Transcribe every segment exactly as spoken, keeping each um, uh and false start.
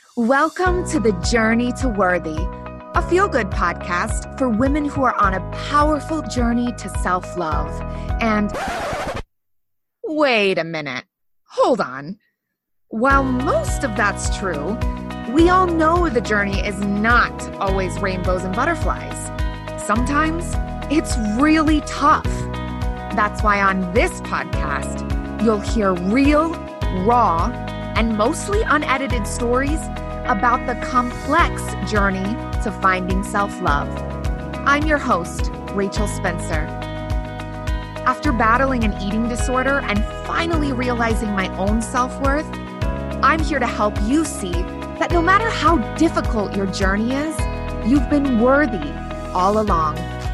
Welcome to the Journey to Worthy, a feel-good podcast for women who are on a powerful journey to self-love. And wait a minute, hold on. While most of that's true, we all know the journey is not always rainbows and butterflies. Sometimes it's really tough. That's why on this podcast, you'll hear real, raw, and mostly unedited stories about the complex journey to finding self-love. I'm your host, Rachel Spencer. After battling an eating disorder and finally realizing my own self-worth, I'm here to help you see that no matter how difficult your journey is, you've been worthy all along.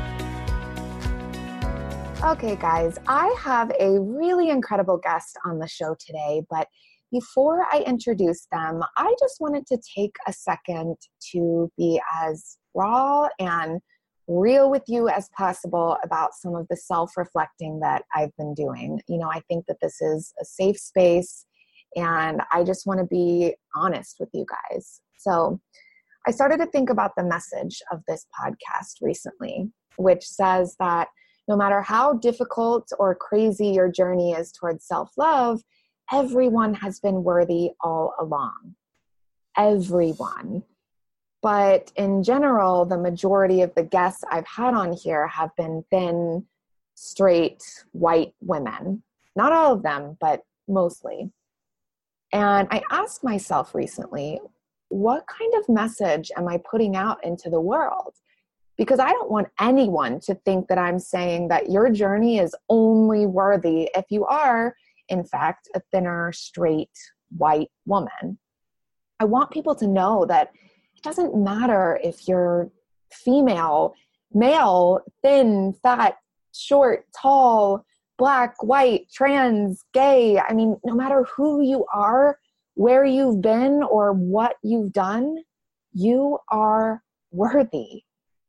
Okay, guys, I have a really incredible guest on the show today, but before I introduce them, I just wanted to take a second to be as raw and real with you as possible about some of the self-reflecting that I've been doing. You know, I think that this is a safe space, and I just want to be honest with you guys. So I started to think about the message of this podcast recently, which says that no matter how difficult or crazy your journey is towards self-love, everyone has been worthy all along. Everyone. But in general, the majority of the guests I've had on here have been thin, straight, white women. Not all of them, but mostly. And I asked myself recently, what kind of message am I putting out into the world? Because I don't want anyone to think that I'm saying that your journey is only worthy if you are, in fact, a thinner, straight, white woman. I want people to know that it doesn't matter if you're female, male, thin, fat, short, tall, black, white, trans, gay. I mean, no matter who you are, where you've been, or what you've done, you are worthy.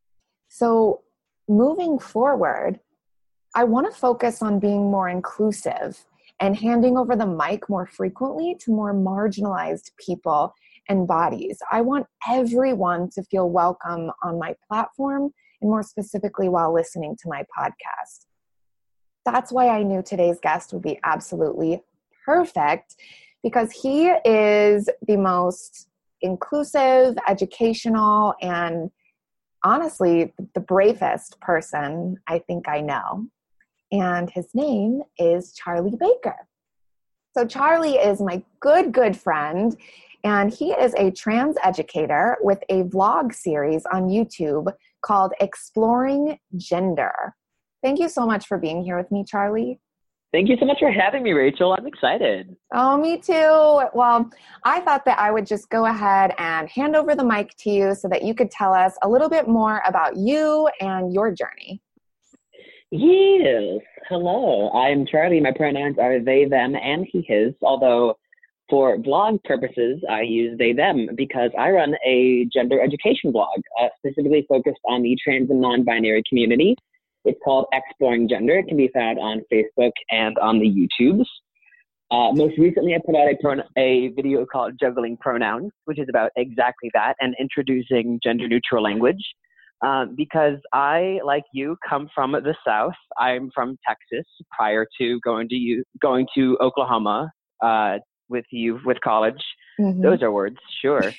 So moving forward, I want to focus on being more inclusive and handing over the mic more frequently to more marginalized people and bodies. I want everyone to feel welcome on my platform, and more specifically while listening to my podcast. That's why I knew today's guest would be absolutely perfect, because he is the most inclusive, educational, and honestly, the bravest person I think I know. And his name is Charlie Baker. So Charlie is my good, good friend, and he is a trans educator with a vlog series on YouTube called Exploring Gender. Thank you so much for being here with me, Charlie. Thank you so much for having me, Rachel. I'm excited. Oh, me too. Well, I thought that I would just go ahead and hand over the mic to you so that you could tell us a little bit more about you and your journey. Yes. Hello. I'm Charlie. My pronouns are they, them, and he, his, although for blog purposes, I use they, them because I run a gender education blog uh, specifically focused on the trans and non-binary community. It's called Exploring Gender. It can be found on Facebook and on the YouTubes. Uh, most recently, I put out a, pron- a video called Juggling Pronouns, which is about exactly that and introducing gender-neutral language. Um, because I, like you, come from the South. I'm from Texas prior to going to you, going to Oklahoma uh, with you with college. Mm-hmm. Those are words, sure.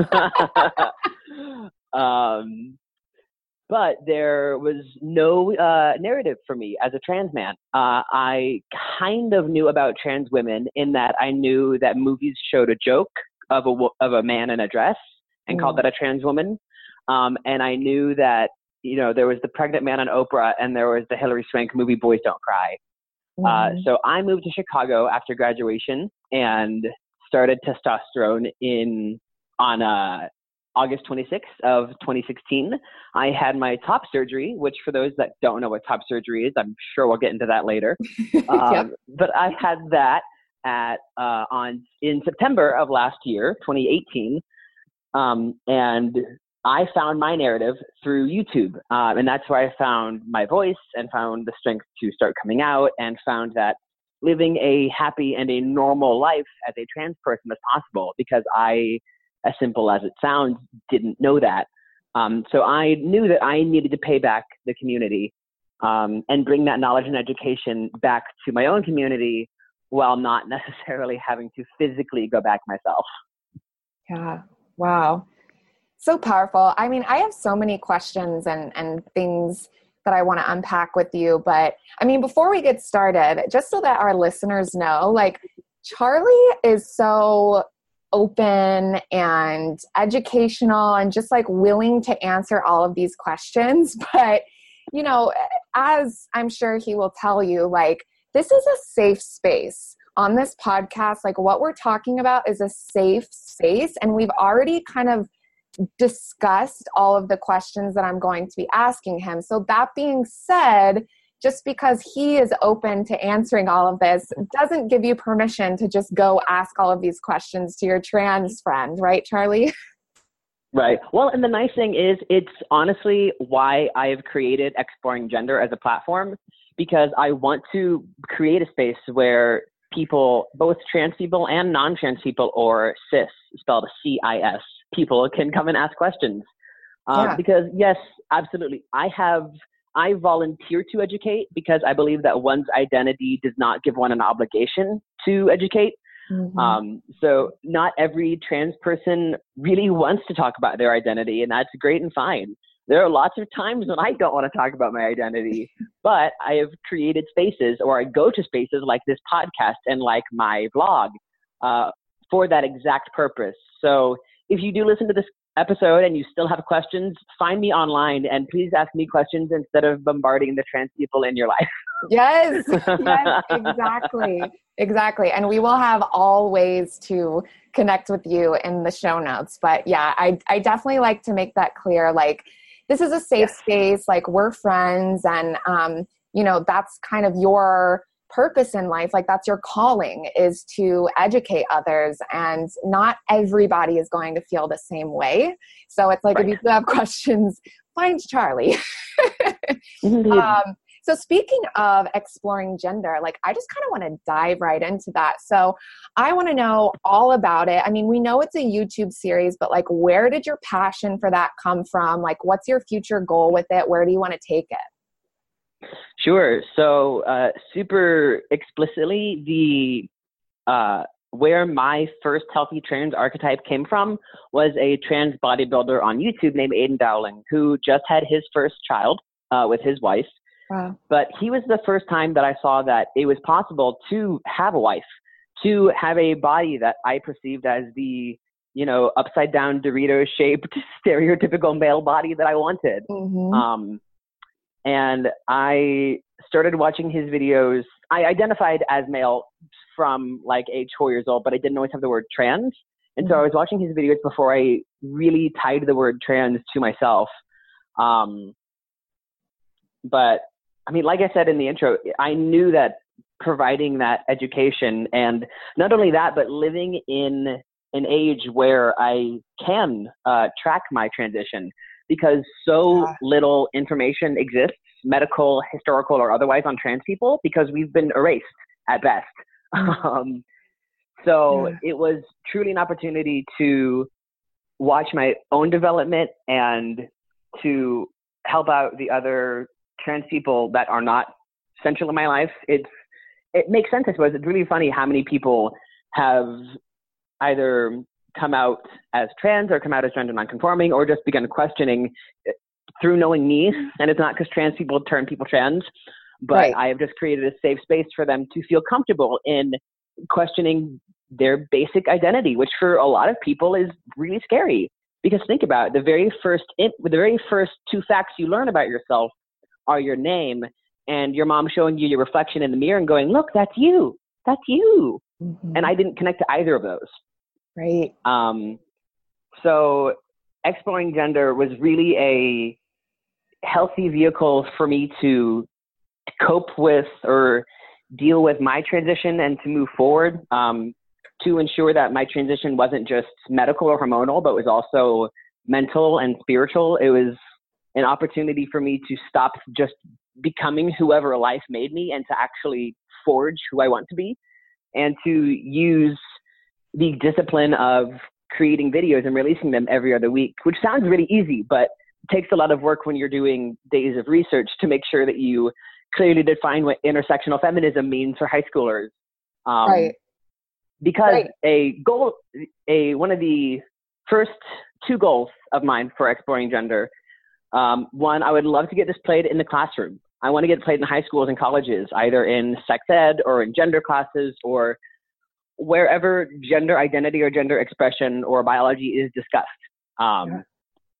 um, but there was no uh, narrative for me as a trans man. Uh, I kind of knew about trans women in that I knew that movies showed a joke of a of a man in a dress and mm. called that a trans woman. Um, and I knew that, you know, there was the pregnant man on Oprah and there was the Hilary Swank movie, Boys Don't Cry. Mm-hmm. Uh, so I moved to Chicago after graduation and started testosterone in on uh, August twenty-sixth of twenty sixteen. I had my top surgery, which for those that don't know what top surgery is, I'm sure we'll get into that later. um, yep. But I had that at uh, on in September of last year, twenty eighteen. Um, and I found my narrative through YouTube, uh, and that's where I found my voice and found the strength to start coming out and found that living a happy and a normal life as a trans person was possible because I as simple as it sounds, didn't know that. Um, so I knew that I needed to pay back the community um, and bring that knowledge and education back to my own community while not necessarily having to physically go back myself. Yeah. Wow. So powerful. I mean, I have so many questions and, and things that I want to unpack with you. But I mean, before we get started, just so that our listeners know, like, Charlie is so open and educational and just like willing to answer all of these questions. But, you know, as I'm sure he will tell you, like, this is a safe space on this podcast. Like, what we're talking about is a safe space. And we've already kind of discussed all of the questions that I'm going to be asking him. So that being said, just because he is open to answering all of this doesn't give you permission to just go ask all of these questions to your trans friend, right, Charlie? Right. Well, and the nice thing is it's honestly why I have created Exploring Gender as a platform, because I want to create a space where people, both trans people and non-trans people, or cis, spelled C I S, people can come and ask questions. Um, Yeah. Because yes, absolutely. I have, I volunteer to educate because I believe that one's identity does not give one an obligation to educate. Mm-hmm. Um, so not every trans person really wants to talk about their identity, and that's great and fine. There are lots of times when I don't want to talk about my identity, but I have created spaces, or I go to spaces like this podcast and like my vlog uh, for that exact purpose. So if you do listen to this episode and you still have questions, find me online and please ask me questions instead of bombarding the trans people in your life. Yes, yes, exactly. Exactly. And we will have all ways to connect with you in the show notes. But yeah, I, I definitely like to make that clear. Like, this is a safe yes. space. Like, we're friends, and, um, you know, that's kind of your purpose in life. Like, that's your calling, is to educate others, and not everybody is going to feel the same way. So it's like, right. if you have questions, find Charlie. um, So speaking of exploring gender, like, I just kind of want to dive right into that. So I want to know all about it. I mean, we know it's a YouTube series, but like, where did your passion for that come from? Like, what's your future goal with it? Where do you want to take it? Sure. So uh, super explicitly, the uh, where my first healthy trans archetype came from was a trans bodybuilder on YouTube named Aiden Dowling, who just had his first child uh, with his wife. Wow. But he was the first time that I saw that it was possible to have a wife, to have a body that I perceived as the, you know, upside down Dorito shaped stereotypical male body that I wanted. Mm-hmm. Um, and I started watching his videos. I identified as male from like age four years old, but I didn't always have the word trans. And mm-hmm. so I was watching his videos before I really tied the word trans to myself. Um, but I mean, like I said in the intro, I knew that providing that education, and not only that, but living in an age where I can uh, track my transition, because so yeah. little information exists, medical, historical, or otherwise, on trans people, because we've been erased at best. Mm-hmm. um, so yeah. it was truly an opportunity to watch my own development and to help out the other trans people that are not central in my life. It's, it makes sense, I suppose. It's really funny how many people have either come out as trans or come out as gender nonconforming, or just begun questioning through knowing me. And it's not because trans people turn people trans, but right. I have just created a safe space for them to feel comfortable in questioning their basic identity, which for a lot of people is really scary. Because think about it, the very first, the very first two facts you learn about yourself are your name and your mom showing you your reflection in the mirror and going, look, that's you, that's you. Mm-hmm. And I didn't connect to either of those. Right. Um, so Exploring Gender was really a healthy vehicle for me to cope with or deal with my transition and to move forward, um, to ensure that my transition wasn't just medical or hormonal, but was also mental and spiritual. It was an opportunity for me to stop just becoming whoever life made me and to actually forge who I want to be, and to use the discipline of creating videos and releasing them every other week, which sounds really easy, but it takes a lot of work when you're doing days of research to make sure that you clearly define what intersectional feminism means for high schoolers. Um, right. Because right. a goal, a one of the first two goals of mine for exploring gender, um, one, I would love to get this played in the classroom. I want to get it played in high schools and colleges, either in sex ed or in gender classes or wherever gender identity or gender expression or biology is discussed. Um, yeah.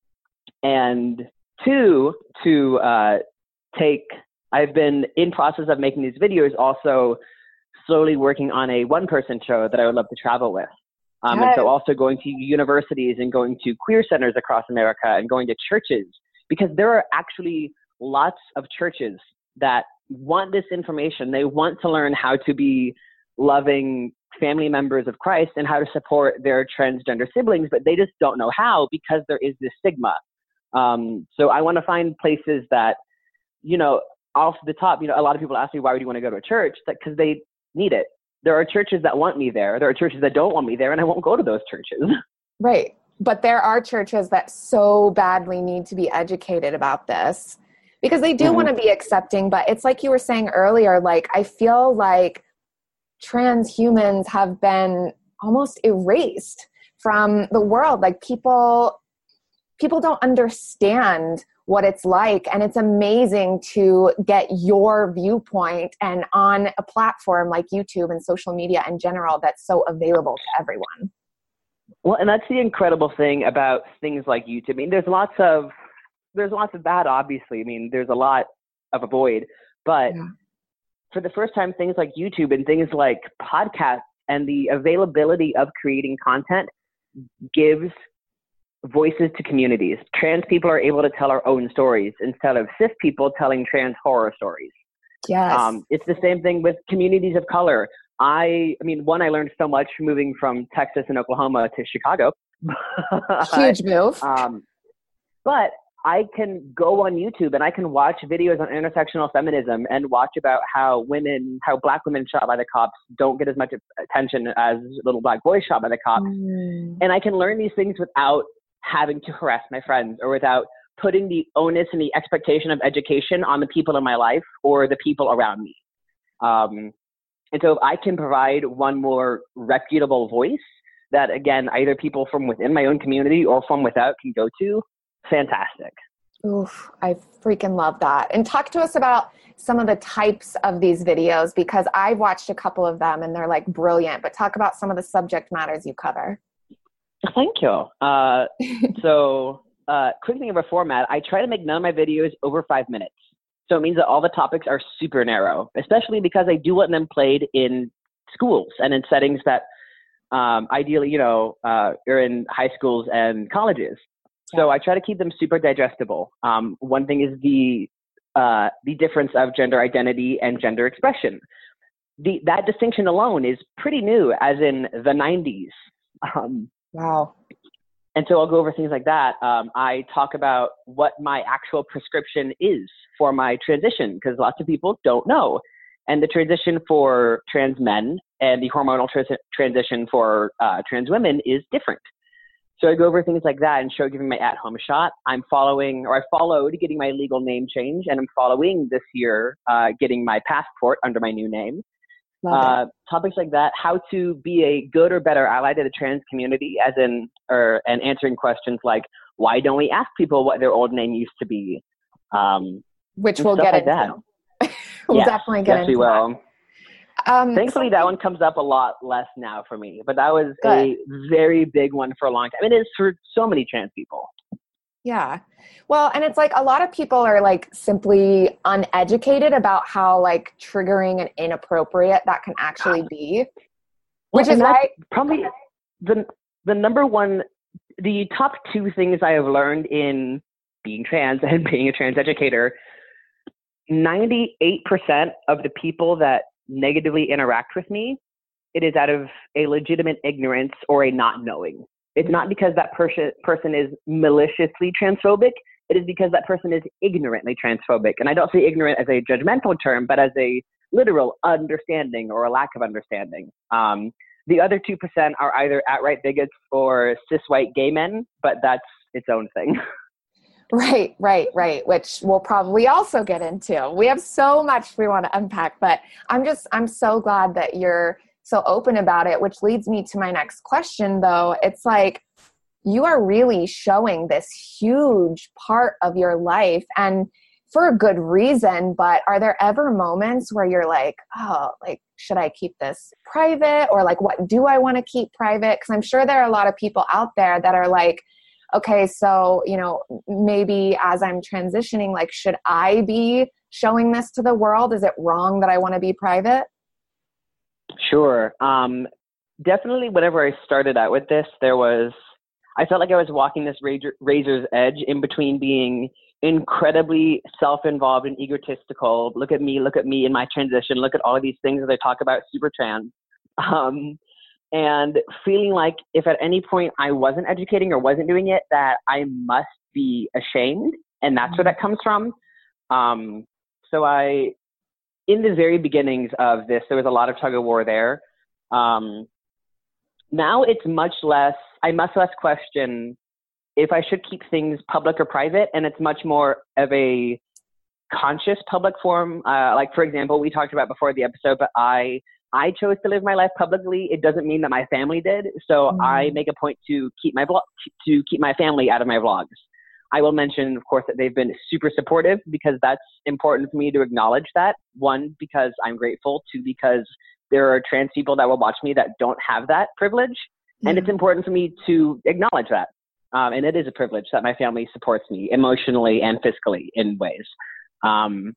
And two, to uh, take, I've been in process of making these videos, also slowly working on a one-person show that I would love to travel with. Um, yes. And so also going to universities and going to queer centers across America and going to churches, because there are actually lots of churches that want this information. They want to learn how to be loving family members of Christ and how to support their transgender siblings, but they just don't know how because there is this stigma. Um, so I want to find places that, you know, off the top, you know, a lot of people ask me, why would you want to go to a church? Because they need it. There are churches that want me there. There are churches that don't want me there, and I won't go to those churches. Right. But there are churches that so badly need to be educated about this because they do mm-hmm. want to be accepting. But it's like you were saying earlier, like, I feel like trans humans have been almost erased from the world. Like people, people don't understand what it's like. And it's amazing to get your viewpoint and on a platform like YouTube and social media in general that's so available to everyone. Well, and that's the incredible thing about things like YouTube. I mean, there's lots of, there's lots of bad, obviously. I mean, there's a lot of a void, but yeah. for the first time, things like YouTube and things like podcasts and the availability of creating content gives voices to communities. Trans people are able to tell our own stories instead of cis people telling trans horror stories. Yes. Um, it's the same thing with communities of color. I, I mean, one, I learned so much moving from Texas and Oklahoma to Chicago. Huge move. um, but I can go on YouTube and I can watch videos on intersectional feminism and watch about how women, how black women shot by the cops don't get as much attention as little black boys shot by the cops. Mm. And I can learn these things without having to harass my friends or without putting the onus and the expectation of education on the people in my life or the people around me. Um, and so if I can provide one more reputable voice that, again, either people from within my own community or from without can go to, fantastic. Oof, I freaking love that. And talk to us about some of the types of these videos, because I've watched a couple of them and they're like brilliant, but talk about some of the subject matters you cover. Thank you. Uh, so uh, quick thing of a format, I try to make none of my videos over five minutes. So it means that all the topics are super narrow, especially because I do want them played in schools and in settings that um, ideally, you know, uh, are in high schools and colleges. So I try to keep them super digestible. Um, one thing is the uh, the difference of gender identity and gender expression. The, that distinction alone is pretty new, as in the nineties. Um, wow. And so I'll go over things like that. Um, I talk about what my actual prescription is for my transition, because lots of people don't know. And the transition for trans men and the hormonal tra- transition for uh, trans women is different. So I go over things like that and show giving my at-home shot. I'm following, or I followed getting my legal name change, and I'm following this year uh, getting my passport under my new name. Uh, topics like that, how to be a good or better ally to the trans community, as in, or and answering questions like, why don't we ask people what their old name used to be? Um, Which we'll get like into. we'll yes, definitely get yes, into we will. that. Um, Thankfully, that one comes up a lot less now for me, but that was good. A very big one for a long time. It is for so many trans people. Yeah. Well, and it's like a lot of people are like simply uneducated about how like triggering and inappropriate that can actually be, which well, is why probably the the number one, the top two things I have learned in being trans and being a trans educator, ninety-eight percent of the people that negatively interact with me, it is out of a legitimate ignorance or a not knowing. It's not because that person person is maliciously transphobic. It is because that person is ignorantly transphobic. And I don't say ignorant as a judgmental term, but as a literal understanding or a lack of understanding. Um, The other two percent are either outright bigots or cis white gay men, but that's its own thing. Right, right, right, which we'll probably also get into. We have so much we want to unpack, but I'm just, I'm so glad that you're so open about it, which leads me to my next question, though. It's like, you are really showing this huge part of your life, and for a good reason, but are there ever moments where you're like, oh, like, should I keep this private? Or like, what do I want to keep private? Because I'm sure there are a lot of people out there that are like, okay, so, you know, maybe as I'm transitioning, like, should I be showing this to the world? Is it wrong that I want to be private? Sure. Um, definitely whenever I started out with this, there was, I felt like I was walking this razor, razor's edge in between being incredibly self-involved and egotistical. Look at me, look at me in my transition. Look at all of these things that I talk about, super trans. Um, and feeling like if at any point I wasn't educating or wasn't doing it, that I must be ashamed. And that's where that comes from. Um, so I, in the very beginnings of this, there was a lot of tug of war there. Um, now it's much less, I much less question if I should keep things public or private. And it's much more of a conscious public form. Uh, like, for example, we talked about before the episode, but I, I chose to live my life publicly. It doesn't mean that my family did. So mm. I make a point to keep my blog, to keep my family out of my vlogs. I will mention, of course, that they've been super supportive, because that's important for me to acknowledge that. One, because I'm grateful. Two, because there are trans people that will watch me that don't have that privilege. Yeah. And it's important for me to acknowledge that. Um, and it is a privilege that my family supports me emotionally and fiscally in ways. Um,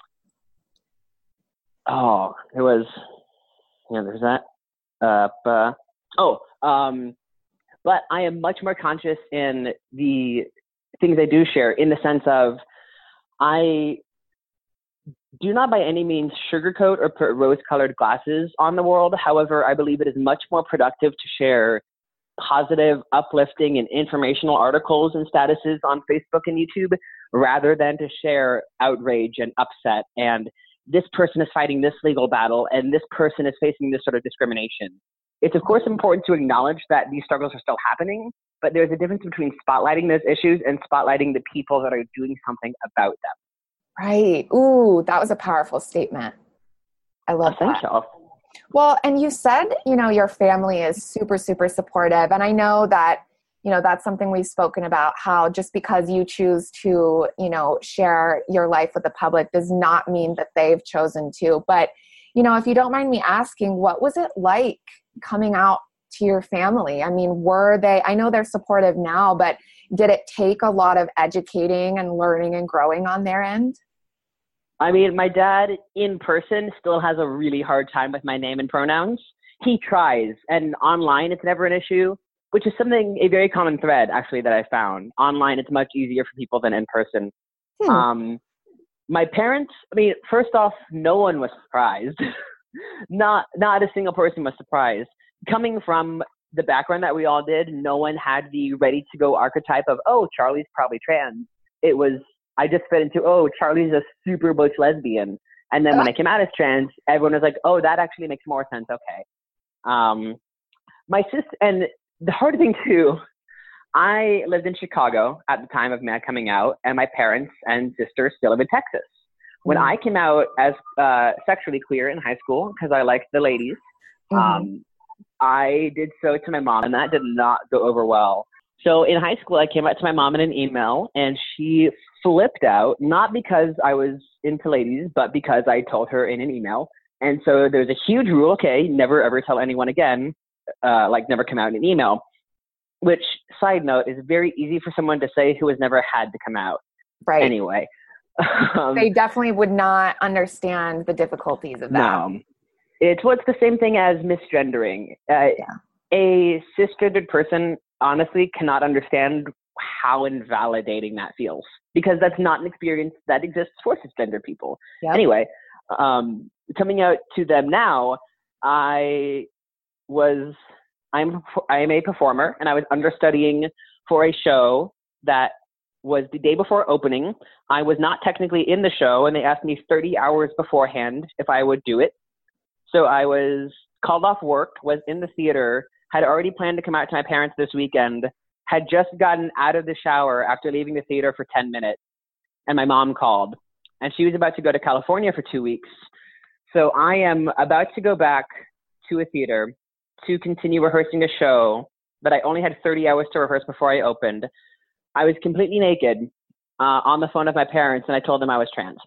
oh, it was... Yeah, there's that. Uh, uh, oh, um, but I am much more conscious in the things I do share, in the sense of I do not by any means sugarcoat or put rose-colored glasses on the world. However, I believe it is much more productive to share positive, uplifting, and informational articles and statuses on Facebook and YouTube, rather than to share outrage and upset and this person is fighting this legal battle and this person is facing this sort of discrimination. It's of course important to acknowledge that these struggles are still happening, but there's a difference between spotlighting those issues and spotlighting the people that are doing something about them. Right. Ooh, that was a powerful statement. I love I think that. so. Well, and you said, you know, your family is super, super supportive. And I know that, you know, that's something we've spoken about, how just because you choose to, you know, share your life with the public does not mean that they've chosen to. But, you know, if you don't mind me asking, what was it like coming out to your family? I mean, were they, I know they're supportive now, but did it take a lot of educating and learning and growing on their end? I mean, my dad in person still has a really hard time with my name and pronouns. He tries, and online it's never an issue, which is something, a very common thread, actually, that I found. Online, it's much easier for people than in person. Hmm. Um, my parents, I mean, first off, no one was surprised. not not a single person was surprised. Coming from the background that we all did, no one had the ready-to-go archetype of, oh, Charlie's probably trans. It was, I just fit into, oh, Charlie's a super butch lesbian. And then when I came out as trans, everyone was like, oh, that actually makes more sense. Okay. Um, my sister, and the hard thing too, I lived in Chicago at the time of me coming out, and my parents and sister still live in Texas. When mm-hmm. I came out as uh, sexually queer in high school, because I liked the ladies, mm-hmm. um, I did so to my mom, and that did not go over well. So in high school, I came out to my mom in an email, and she flipped out, not because I was into ladies, but because I told her in an email. And so there's a huge rule, okay, never ever tell anyone again. Uh, like never come out in an email, which, side note, is very easy for someone to say who has never had to come out. Right. Anyway. um, they definitely would not understand the difficulties of that. No. It's what's the same thing as misgendering. Uh, yeah. A cisgendered person honestly cannot understand how invalidating that feels, because that's not an experience that exists for cisgender people. Yep. Anyway, um, coming out to them now, I... was I'm I'm a performer, and I was understudying for a show that was the day before opening. I was not technically in the show, and they asked me thirty hours beforehand if I would do it. So I was called off work, was in the theater, had already planned to come out to my parents this weekend, had just gotten out of the shower after leaving the theater for ten minutes, and my mom called. And she was about to go to California for two weeks. So I am about to go back to a theater to continue rehearsing a show that I only had thirty hours to rehearse before I opened. I was completely naked uh, on the phone with my parents, and I told them I was trans.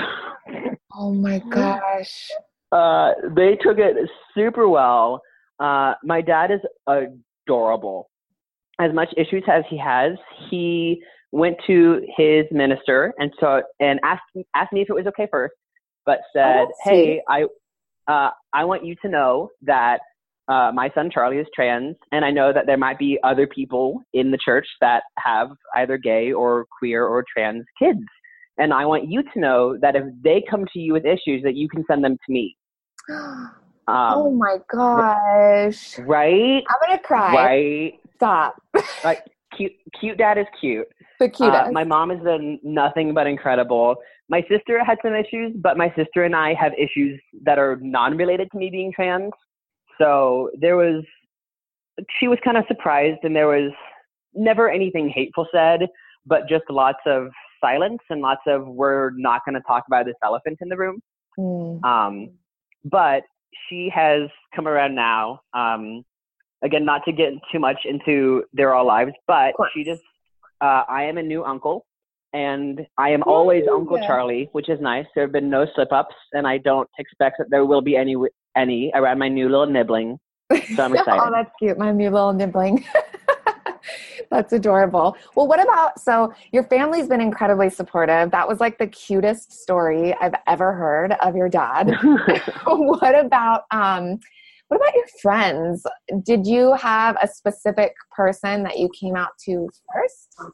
Oh my gosh. Uh, they took it super well. Uh, my dad is adorable. As much issues as he has, he went to his minister and so and asked asked me if it was okay first, but said, oh, "Hey, I uh, I want you to know that uh, my son Charlie is trans, and I know that there might be other people in the church that have either gay or queer or trans kids, and I want you to know that if they come to you with issues, that you can send them to me." Um, oh my gosh! Right? I'm gonna cry. Right? Stop. Like cute, cute dad is cute. The cutest. Uh, my mom has been nothing but incredible. My sister had some issues, but my sister and I have issues that are non-related to me being trans. So there was, she was kind of surprised, and there was never anything hateful said, but just lots of silence and lots of, we're not going to talk about this elephant in the room. Mm. Um, but she has come around now. Um, again, not to get too much into their all lives, but she just, uh, I am a new uncle, and I am always Ooh, Uncle yeah. Charlie, which is nice. There have been no slip-ups, and I don't expect that there will be any any around my new little nibbling. So I'm excited. Oh, that's cute. My new little nibbling. That's adorable. Well, what about, so your family's been incredibly supportive. That was like the cutest story I've ever heard of your dad. What about, um, what about your friends? Did you have a specific person that you came out to first? I'm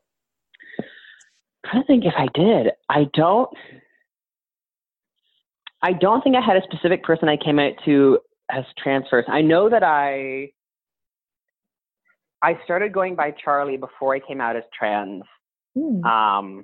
trying to think if I did. I don't, I don't think I had a specific person I came out to as trans first. I know that I, I started going by Charlie before I came out as trans. Mm. Um,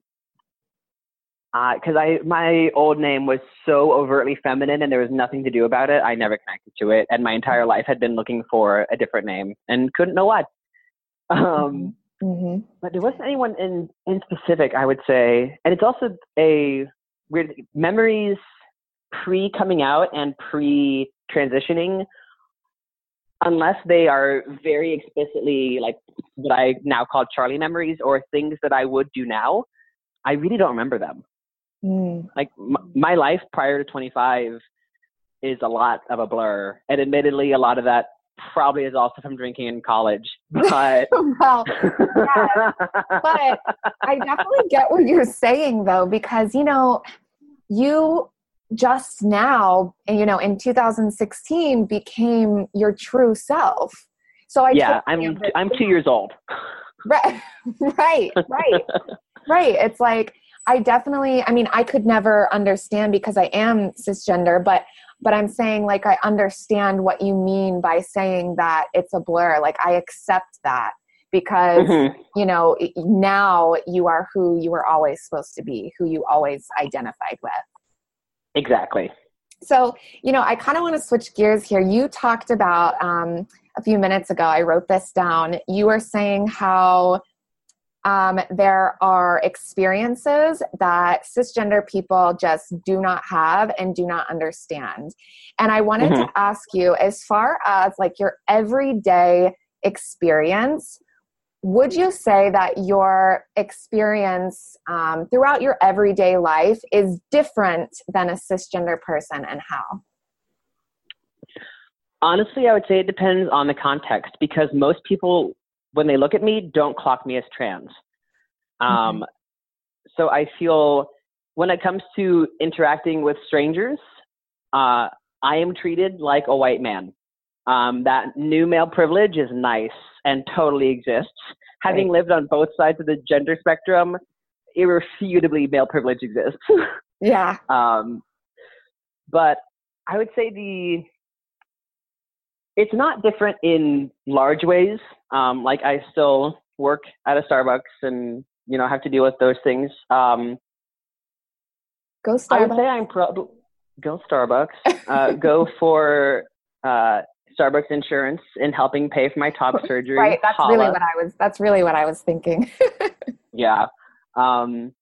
uh, cause I, my old name was so overtly feminine and there was nothing to do about it. I never connected to it. And my entire life had been looking for a different name and couldn't know what. Um, mm-hmm. But there wasn't anyone in, in specific, I would say. And it's also a weird memories pre coming out and pre transitioning. Unless they are very explicitly like what I now call Charlie memories or things that I would do now, I really don't remember them. Mm. Like m- my life prior to twenty-five is a lot of a blur. And admittedly, a lot of that probably is also from drinking in college. But well, yeah. But I definitely get what you're saying though, because, you know, you just now, you know, in two thousand sixteen became your true self. So I yeah, I'm I'm two years old. Right, right, right, right. It's like I definitely. I mean, I could never understand because I am cisgender, but but I'm saying like I understand what you mean by saying that it's a blur. Like I accept that because mm-hmm. you know now you are who you were always supposed to be, who you always identified with. Exactly. So, you know, I kind of want to switch gears here. You talked about um, a few minutes ago, I wrote this down. You were saying how um, there are experiences that cisgender people just do not have and do not understand. And I wanted mm-hmm. to ask you, as far as like your everyday experience, would you say that your experience um, throughout your everyday life is different than a cisgender person, and how? Honestly, I would say it depends on the context because most people, when they look at me, don't clock me as trans. Um, mm-hmm. So I feel when it comes to interacting with strangers, uh, I am treated like a white man. Um, that new male privilege is nice and totally exists. Right. Having lived on both sides of the gender spectrum, irrefutably male privilege exists. Yeah. Um, but I would say the, it's not different in large ways. Um, like I still work at a Starbucks and, you know, have to deal with those things. Um, Go Starbucks. I would say I'm probably, go Starbucks. Uh, go for uh, Starbucks insurance and helping pay for my top surgery. Right. That's Holla. really what I was. That's really what I was thinking. Yeah. Um,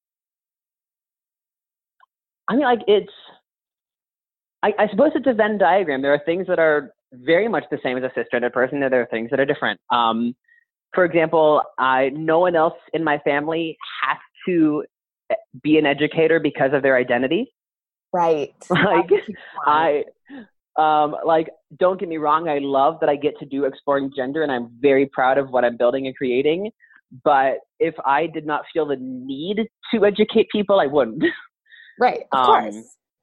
I mean, like it's. I, I suppose it's a Venn diagram. There are things that are very much the same as a cisgender person, and there are things that are different. Um, for example, I no one else in my family has to be an educator because of their identity. Right. Like I, um, like don't get me wrong. I love that I get to do exploring gender, and I'm very proud of what I'm building and creating. But if I did not feel the need to educate people, I wouldn't. Right. Of um, course.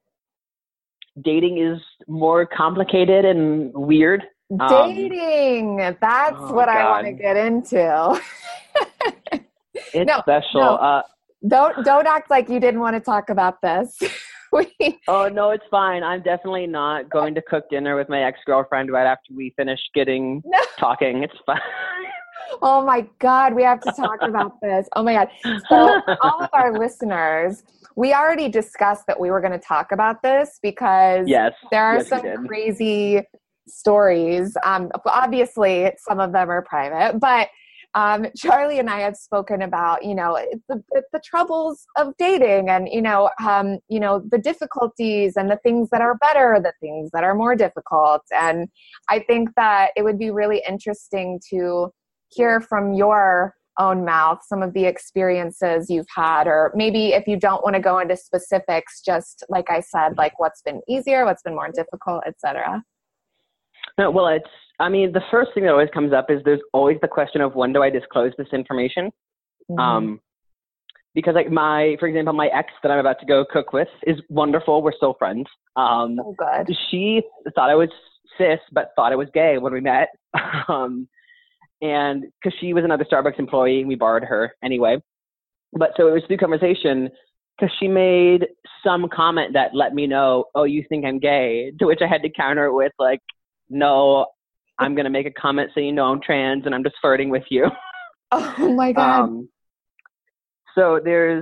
Dating is more complicated and weird. Dating. Um, That's oh what God. I want to get into. It's no, special. No. Uh, don't don't act like you didn't want to talk about this. we, oh no, it's fine. I'm definitely not going to cook dinner with my ex-girlfriend right after we finish getting no. talking. It's fine. Oh my God, we have to talk about this. Oh my God. So all of our listeners, we already discussed that we were going to talk about this because yes. there are yes, some crazy stories. Um, obviously, some of them are private, but um, Charlie and I have spoken about, you know, the, the, the troubles of dating and, you know, um, you know, the difficulties and the things that are better, the things that are more difficult. And I think that it would be really interesting to hear from your own mouth some of the experiences you've had, or maybe if you don't want to go into specifics, just like I said, like what's been easier, what's been more difficult, et cetera. No, well, it's, I mean, the first thing that always comes up is there's always the question of when do I disclose this information? Mm-hmm. Um, because like my, for example, my ex that I'm about to go cook with is wonderful. We're still friends. Um, oh, good. She thought I was cis, but thought I was gay when we met. um, and because she was another Starbucks employee, we borrowed her anyway. But so it was through conversation because she made some comment that let me know, oh, you think I'm gay? To which I had to counter it with like, no, I'm going to make a comment so you know I'm trans and I'm just flirting with you. Oh my God. Um, so there's,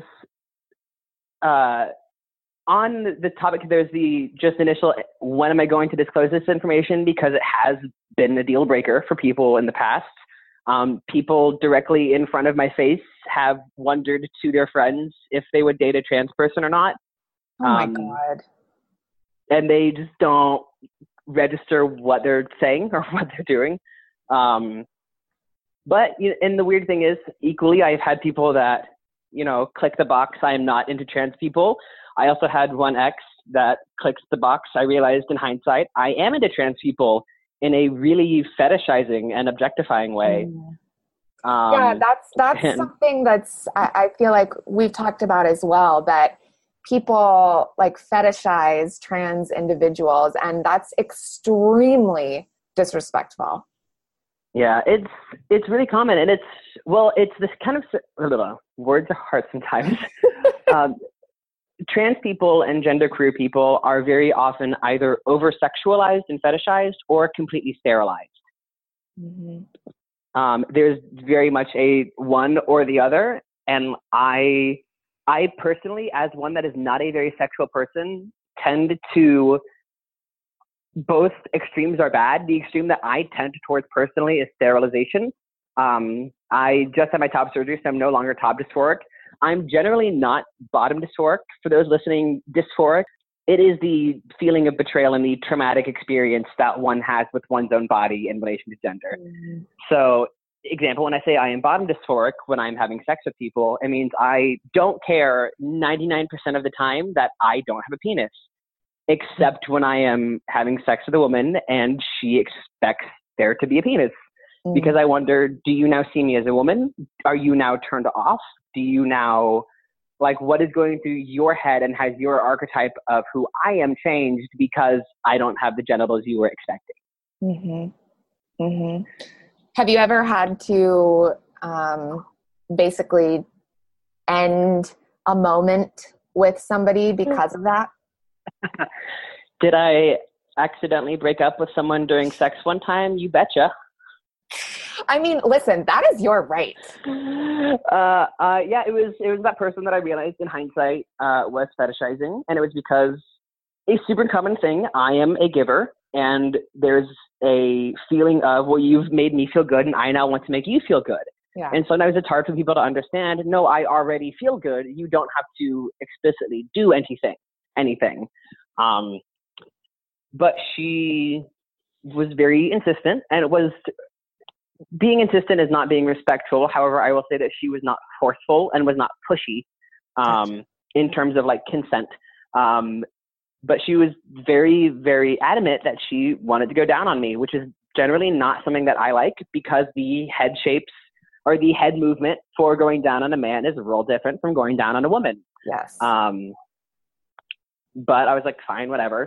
uh, on the topic, there's the just initial, when am I going to disclose this information? Because it has been a deal breaker for people in the past. Um, people directly in front of my face have wondered to their friends if they would date a trans person or not. Oh my um, God. And they just don't register what they're saying or what they're doing. Um, but, you know, and the weird thing is equally, I've had people that, you know, click the box, I am not into trans people. I also had one ex that clicks the box. I realized in hindsight, I am into trans people in a really fetishizing and objectifying way. Mm. Um, yeah, that's, that's and, something that's, I, I feel like we've talked about as well, that people like fetishize trans individuals, and that's extremely disrespectful. Yeah, it's it's really common, and it's well, it's this kind of uh, words are hard sometimes. um, trans people and genderqueer people are very often either over-sexualized and fetishized or completely sterilized. Mm-hmm. Um, there's very much a one or the other, and I. I personally, as one that is not a very sexual person, tend to, both extremes are bad. The extreme that I tend towards personally is sterilization. Um, I just had my top surgery, so I'm no longer top dysphoric. I'm generally not bottom dysphoric. For those listening, dysphoric, it is the feeling of betrayal and the traumatic experience that one has with one's own body in relation to gender. Mm-hmm. So, example, when I say I am bottom dysphoric when I'm having sex with people, it means I don't care ninety-nine percent of the time that I don't have a penis, except when I am having sex with a woman and she expects there to be a penis. Mm. Because I wonder, do you now see me as a woman? Are you now turned off? Do you now, like, what is going through your head, and has your archetype of who I am changed because I don't have the genitals you were expecting? Mm-hmm. Mm-hmm. Have you ever had to um, basically end a moment with somebody because of that? Did I accidentally break up with someone during sex one time? You betcha. I mean, listen, that is your right. Uh, uh, yeah, it was it was that person that I realized in hindsight uh, was fetishizing, and it was because a super common thing. I am a giver, and there's a feeling of, well, you've made me feel good, and I now want to make you feel good. Yeah. And sometimes it's hard for people to understand, no, I already feel good. You don't have to explicitly do anything, anything. Um, but she was very insistent, and it was, being insistent is not being respectful. However, I will say that she was not forceful and was not pushy um, in terms of like consent. Um, but she was very, very adamant that she wanted to go down on me, which is generally not something that I like, because the head shapes or the head movement for going down on a man is real different from going down on a woman. Yes. Um, but I was like, fine, whatever.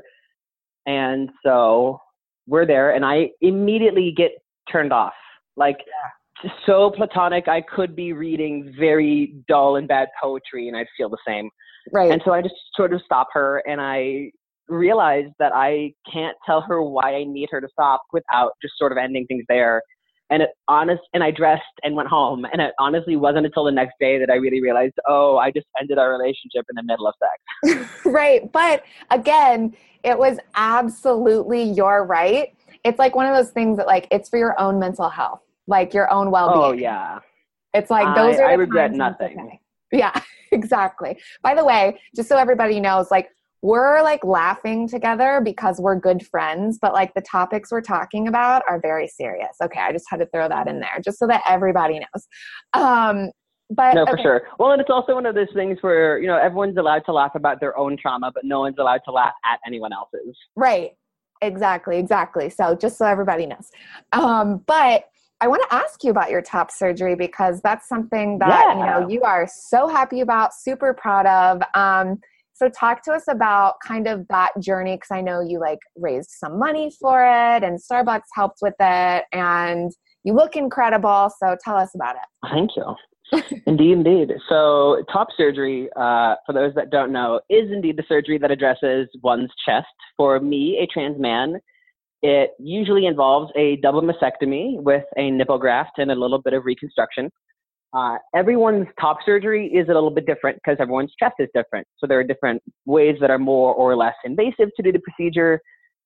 And so we're there, and I immediately get turned off. Like, yeah. So platonic, I could be reading very dull and bad poetry, and I'd feel the same. Right. And so I just sort of stop her, and I realized that I can't tell her why I need her to stop without just sort of ending things there. And it honest, and I dressed and went home. And it honestly wasn't until the next day that I really realized, oh, I just ended our relationship in the middle of sex. Right. But again, it was absolutely your right. It's like one of those things that, like, it's for your own mental health, like your own well-being. Oh yeah. It's like, those I, are the I regret times nothing. Okay. Yeah, exactly. By the way, just so everybody knows, like, we're like laughing together because we're good friends, but like the topics we're talking about are very serious. Okay. I just had to throw that in there just so that everybody knows. Um, but no, okay. for sure. Well, and it's also one of those things where, you know, everyone's allowed to laugh about their own trauma, but no one's allowed to laugh at anyone else's. Right. Exactly. Exactly. So just so everybody knows. Um, but I want to ask you about your top surgery, because that's something that, yeah. you know, you are so happy about, super proud of. Um, So talk to us about kind of that journey, because I know you like raised some money for it, and Starbucks helped with it, and you look incredible. So tell us about it. Thank you. Indeed, indeed. So top surgery, uh, for those that don't know, is indeed the surgery that addresses one's chest. For me, a trans man, it usually involves a double mastectomy with a nipple graft and a little bit of reconstruction. Uh, everyone's top surgery is a little bit different because everyone's chest is different. So there are different ways that are more or less invasive to do the procedure.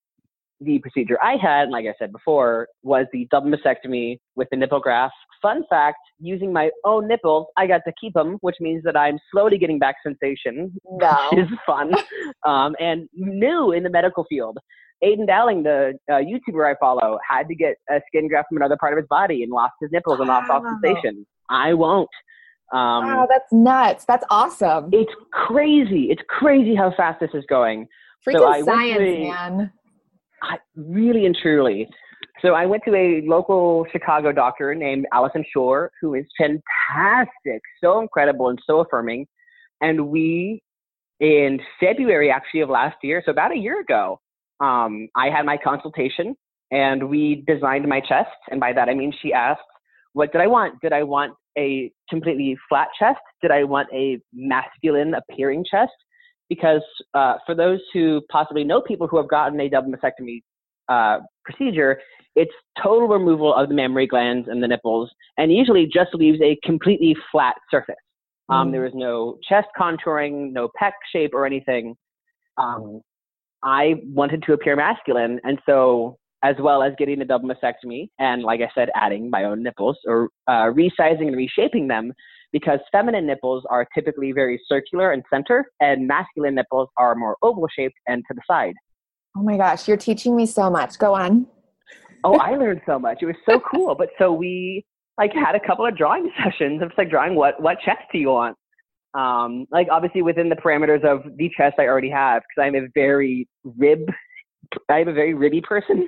The procedure I had, like I said before, was the double mastectomy with the nipple graft. Fun fact, using my own nipples, I got to keep them, which means that I'm slowly getting back sensation, no. which is fun, um, and new in the medical field. Aiden Dowling, the uh, YouTuber I follow, had to get a skin graft from another part of his body and lost his nipples and lost all sensation. I won't. Um, wow, that's nuts. That's awesome. It's crazy. It's crazy how fast this is going. Freaking so I science, went to a, man. I, really and truly. So I went to a local Chicago doctor named Allison Shore, who is fantastic, so incredible and so affirming. And we, in February actually of last year, so about a year ago, um, I had my consultation and we designed my chest. And by that, I mean, she asked, what did I want? Did I want a completely flat chest? Did I want a masculine appearing chest? Because uh, for those who possibly know people who have gotten a double mastectomy uh, procedure, it's total removal of the mammary glands and the nipples, and usually just leaves a completely flat surface. Um, mm. There is no chest contouring, no pec shape or anything. Um, I wanted to appear masculine, and so as well as getting a double mastectomy and, like I said, adding my own nipples or uh, resizing and reshaping them, because feminine nipples are typically very circular and center, and masculine nipples are more oval shaped and to the side. Oh my gosh, you're teaching me so much. Go on. Oh, I learned so much. It was so cool. But so we like had a couple of drawing sessions of just like drawing what, what chest do you want? Um, like obviously within the parameters of the chest I already have, because I'm a very rib, I'm a very ribby person.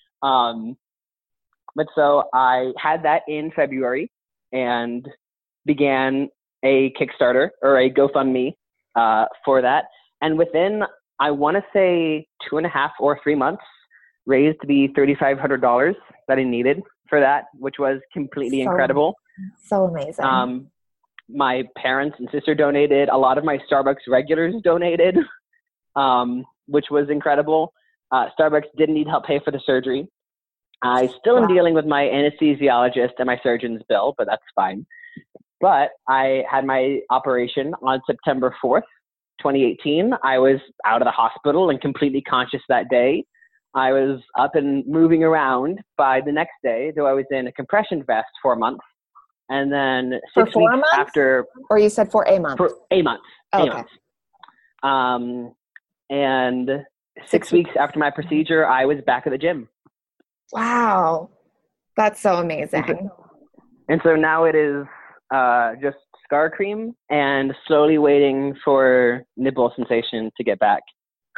Um, but so I had that in February and began a Kickstarter or a GoFundMe uh, for that. And within, I want to say two and a half or three months, raised the three thousand five hundred dollars that I needed for that, which was completely so, incredible. So amazing. Um, my parents and sister donated. A lot of my Starbucks regulars donated, um, which was incredible. Uh, Starbucks didn't need help pay for the surgery. I still wow. am dealing with my anesthesiologist and my surgeon's bill, but that's fine. But I had my operation on September fourth, twenty eighteen, I was out of the hospital and completely conscious that day. I was up and moving around by the next day, though I was in a compression vest for a month. And then six for four weeks months? after... Or you said for a month? For a month. Oh, a okay. month. Um, and six, Six weeks weeks after my procedure, I was back at the gym. Wow. That's so amazing. And so now it is uh, just scar cream and slowly waiting for nipple sensation to get back.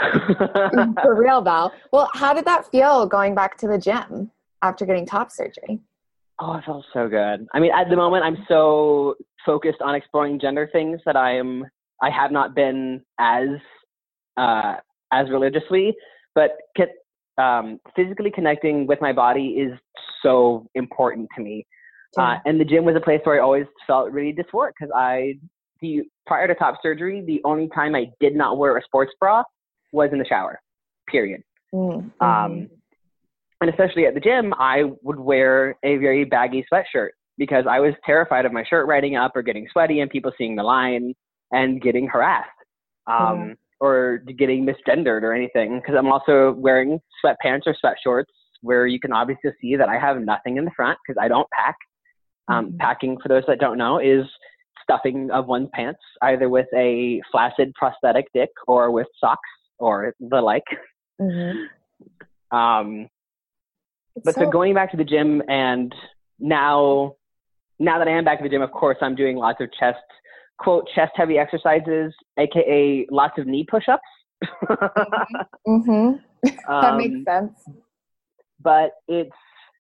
For real though. Well, how did that feel going back to the gym after getting top surgery? Oh, it felt so good. I mean, at the moment, I'm so focused on exploring gender things that I am, I have not been as, uh, as religiously, but um, physically connecting with my body is so important to me. Yeah. Uh, and the gym was a place where I always felt really dysphoric because I, the, prior to top surgery, the only time I did not wear a sports bra was in the shower, period. Mm-hmm. Um, and especially at the gym, I would wear a very baggy sweatshirt because I was terrified of my shirt riding up or getting sweaty and people seeing the line and getting harassed um, yeah. or getting misgendered or anything. Because I'm also wearing sweatpants or sweat shorts where you can obviously see that I have nothing in the front because I don't pack. Um, mm-hmm. Packing, for those that don't know, is stuffing of one's pants, either with a flaccid prosthetic dick or with socks or the like. Mm-hmm. Um, but so, so going back to the gym, and now, now that I am back at the gym, of course, I'm doing lots of chest, quote, chest heavy exercises, A K A lots of knee push-ups. mm-hmm. Mm-hmm. That um, makes sense. But it's,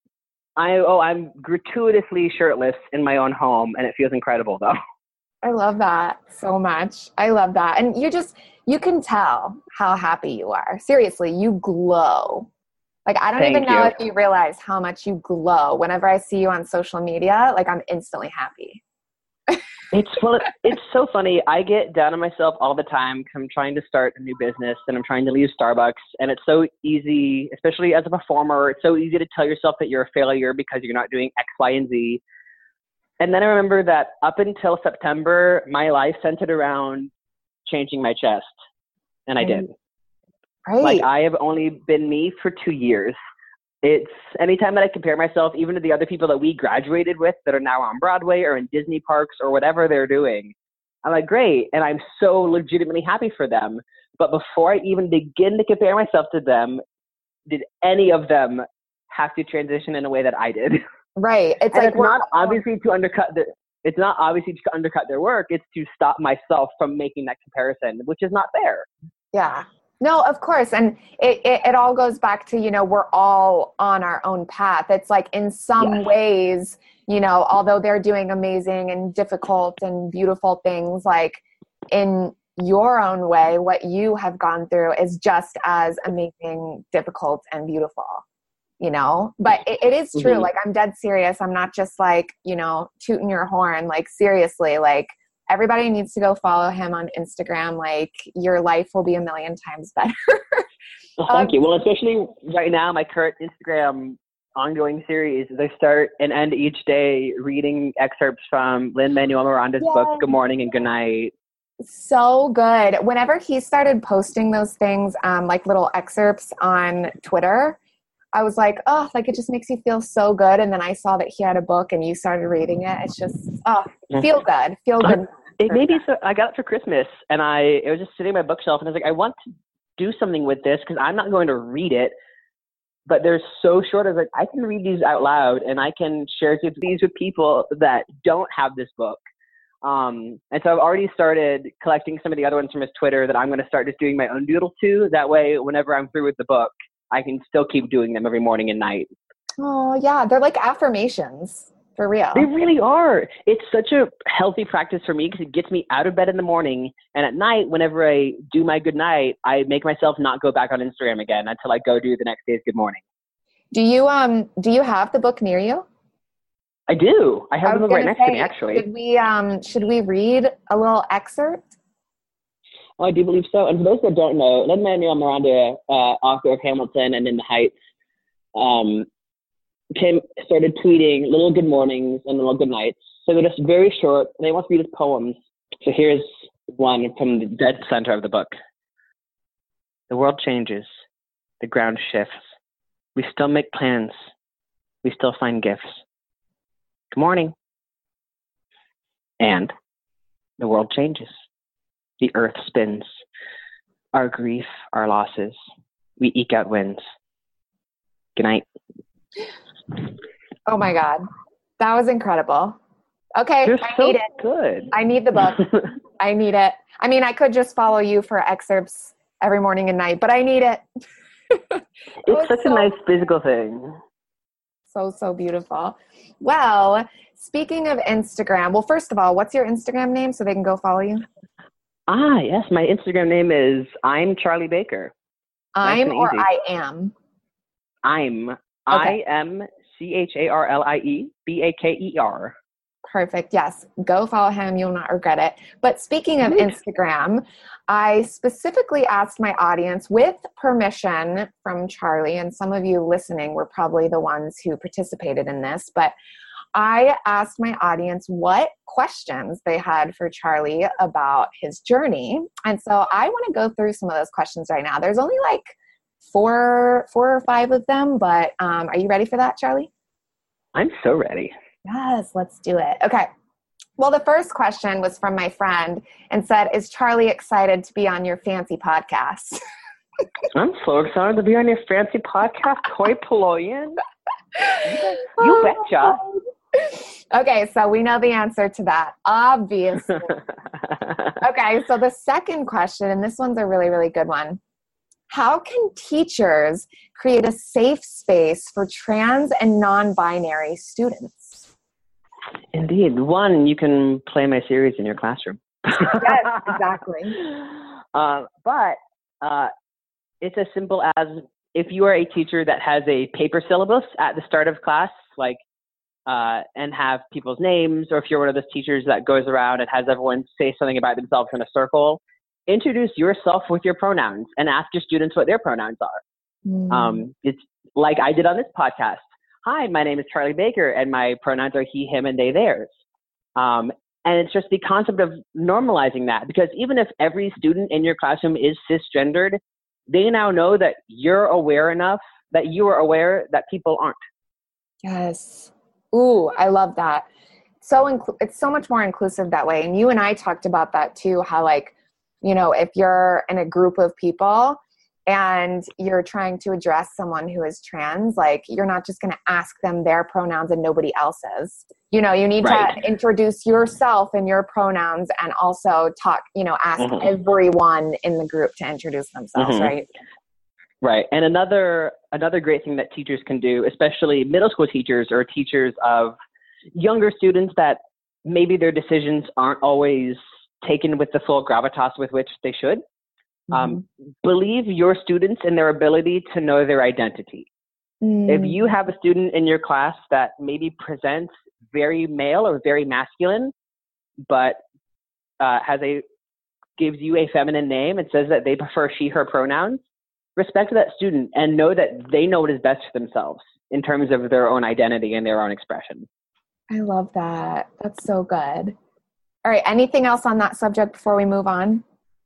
I, oh, I'm gratuitously shirtless in my own home, and it feels incredible, though. I love that so much. I love that. And you just, you can tell how happy you are. Seriously, you glow. Like, I don't Thank even know you. if you realize how much you glow. Whenever I see you on social media, like, I'm instantly happy. It's well, it's so funny. I get down on myself all the time because I'm trying to start a new business and I'm trying to leave Starbucks. And it's so easy, especially as a performer, it's so easy to tell yourself that you're a failure because you're not doing X, Y, and Z. And then I remember that up until September, my life centered around changing my chest. And I did. Right. Like, I have only been me for two years. It's anytime that I compare myself, even to the other people that we graduated with that are now on Broadway or in Disney parks or whatever they're doing, I'm like, great. And I'm so legitimately happy for them. But before I even begin to compare myself to them, did any of them have to transition in a way that I did? Right. It's and like, it's not obviously to undercut the, it's not obviously to undercut their work. It's to stop myself from making that comparison, which is not fair. Yeah. No, of course. And it, it, it all goes back to, you know, we're all on our own path. It's like in some yes. ways, you know, although they're doing amazing and difficult and beautiful things, like in your own way, what you have gone through is just as amazing, difficult, and beautiful, you know, but it, it is true. Mm-hmm. Like, I'm dead serious. I'm not just like, you know, tooting your horn, like seriously, like, everybody needs to go follow him on Instagram. Like, your life will be a million times better. Well, thank um, you. Well, especially right now, my current Instagram ongoing series is I start and end each day reading excerpts from Lin-Manuel Miranda's yeah. book, Good Morning and Good Night. So good. Whenever he started posting those things, um, like little excerpts on Twitter, I was like, oh, like, it just makes you feel so good. And then I saw that he had a book and you started reading it. It's just, oh, feel good. Feel good. It made me so, I got it for Christmas and I, it was just sitting on my bookshelf and I was like, I want to do something with this because I'm not going to read it, but they're so short. I was like, I can read these out loud and I can share these with people that don't have this book. Um, and so I've already started collecting some of the other ones from his Twitter that I'm going to start just doing my own doodle to. That way, whenever I'm through with the book, I can still keep doing them every morning and night. Oh, yeah. They're like affirmations, for real. They really are. It's such a healthy practice for me because it gets me out of bed in the morning. And at night, whenever I do my good night, I make myself not go back on Instagram again until I go do the next day's good morning. Do you um do you have the book near you? I do. I have I the book right next say, to me, actually. Should we, um, should we read a little excerpt? Oh, I do believe so. And for those that don't know, Lin-Manuel Miranda, uh, author of Hamilton and In the Heights, um, came, started tweeting little good mornings and little good nights. So they're just very short. They want to read his poems. So here's one from the dead center of the book. The world changes. The ground shifts. We still make plans. We still find gifts. Good morning. And the world changes. The earth spins. Our grief, our losses. We eke out wins. Good night. Oh my God. That was incredible. Okay. You're I so need it. good. I need the book. I need it. I mean, I could just follow you for excerpts every morning and night, but I need it. It's such so, a nice physical thing. So, so beautiful. Well, speaking of Instagram, well, first of all, what's your Instagram name so they can go follow you? Ah, yes. My Instagram name is I'm Charlie Baker. Nice I'm or easy. I am? I'm. Okay. I M C H A R L I E B A K E R. Perfect. Yes. Go follow him. You'll not regret it. But speaking of Instagram, I specifically asked my audience with permission from Charlie, and some of you listening were probably the ones who participated in this, but I asked my audience what questions they had for Charlie about his journey. And so I want to go through some of those questions right now. There's only like four, four or five of them, but um, are you ready for that, Charlie? I'm so ready. Yes, let's do it. Okay. Well, the first question was from my friend and said, is Charlie excited to be on your fancy podcast? I'm so excited to be on your fancy podcast, Hoi Polloi. You betcha. Okay, so we know the answer to that, obviously. Okay, so the second question, and this one's a really, really good one. How can teachers create a safe space for trans and non-binary students? Indeed. One, you can play my series in your classroom. Yes, exactly. Uh, but uh, it's as simple as if you are a teacher that has a paper syllabus at the start of class, like, uh, and have people's names, or if you're one of those teachers that goes around and has everyone say something about themselves in a circle, introduce yourself with your pronouns and ask your students what their pronouns are. Mm. Um, it's like I did on this podcast. Hi, my name is Charlie Baker, and my pronouns are he, him, and they, theirs. Um, and it's just the concept of normalizing that, because even if every student in your classroom is cisgendered, they now know that you're aware enough that you are aware that people aren't. Yes. Ooh, I love that. So inclu- it's so much more inclusive that way. And you and I talked about that too, how like, you know, if you're in a group of people and you're trying to address someone who is trans, like you're not just going to ask them their pronouns and nobody else's. You know, you need right. to introduce yourself and your pronouns and also talk, you know, ask mm-hmm. everyone in the group to introduce themselves, mm-hmm. right? Right. And another another great thing that teachers can do, especially middle school teachers or teachers of younger students that maybe their decisions aren't always taken with the full gravitas with which they should. Mm-hmm. Um, believe your students in their ability to know their identity. Mm. If you have a student in your class that maybe presents very male or very masculine, but uh, has a gives you a feminine name and says that they prefer she, her pronouns, respect that student and know that they know what is best for themselves in terms of their own identity and their own expression. I love that. That's so good. All right. Anything else on that subject before we move on?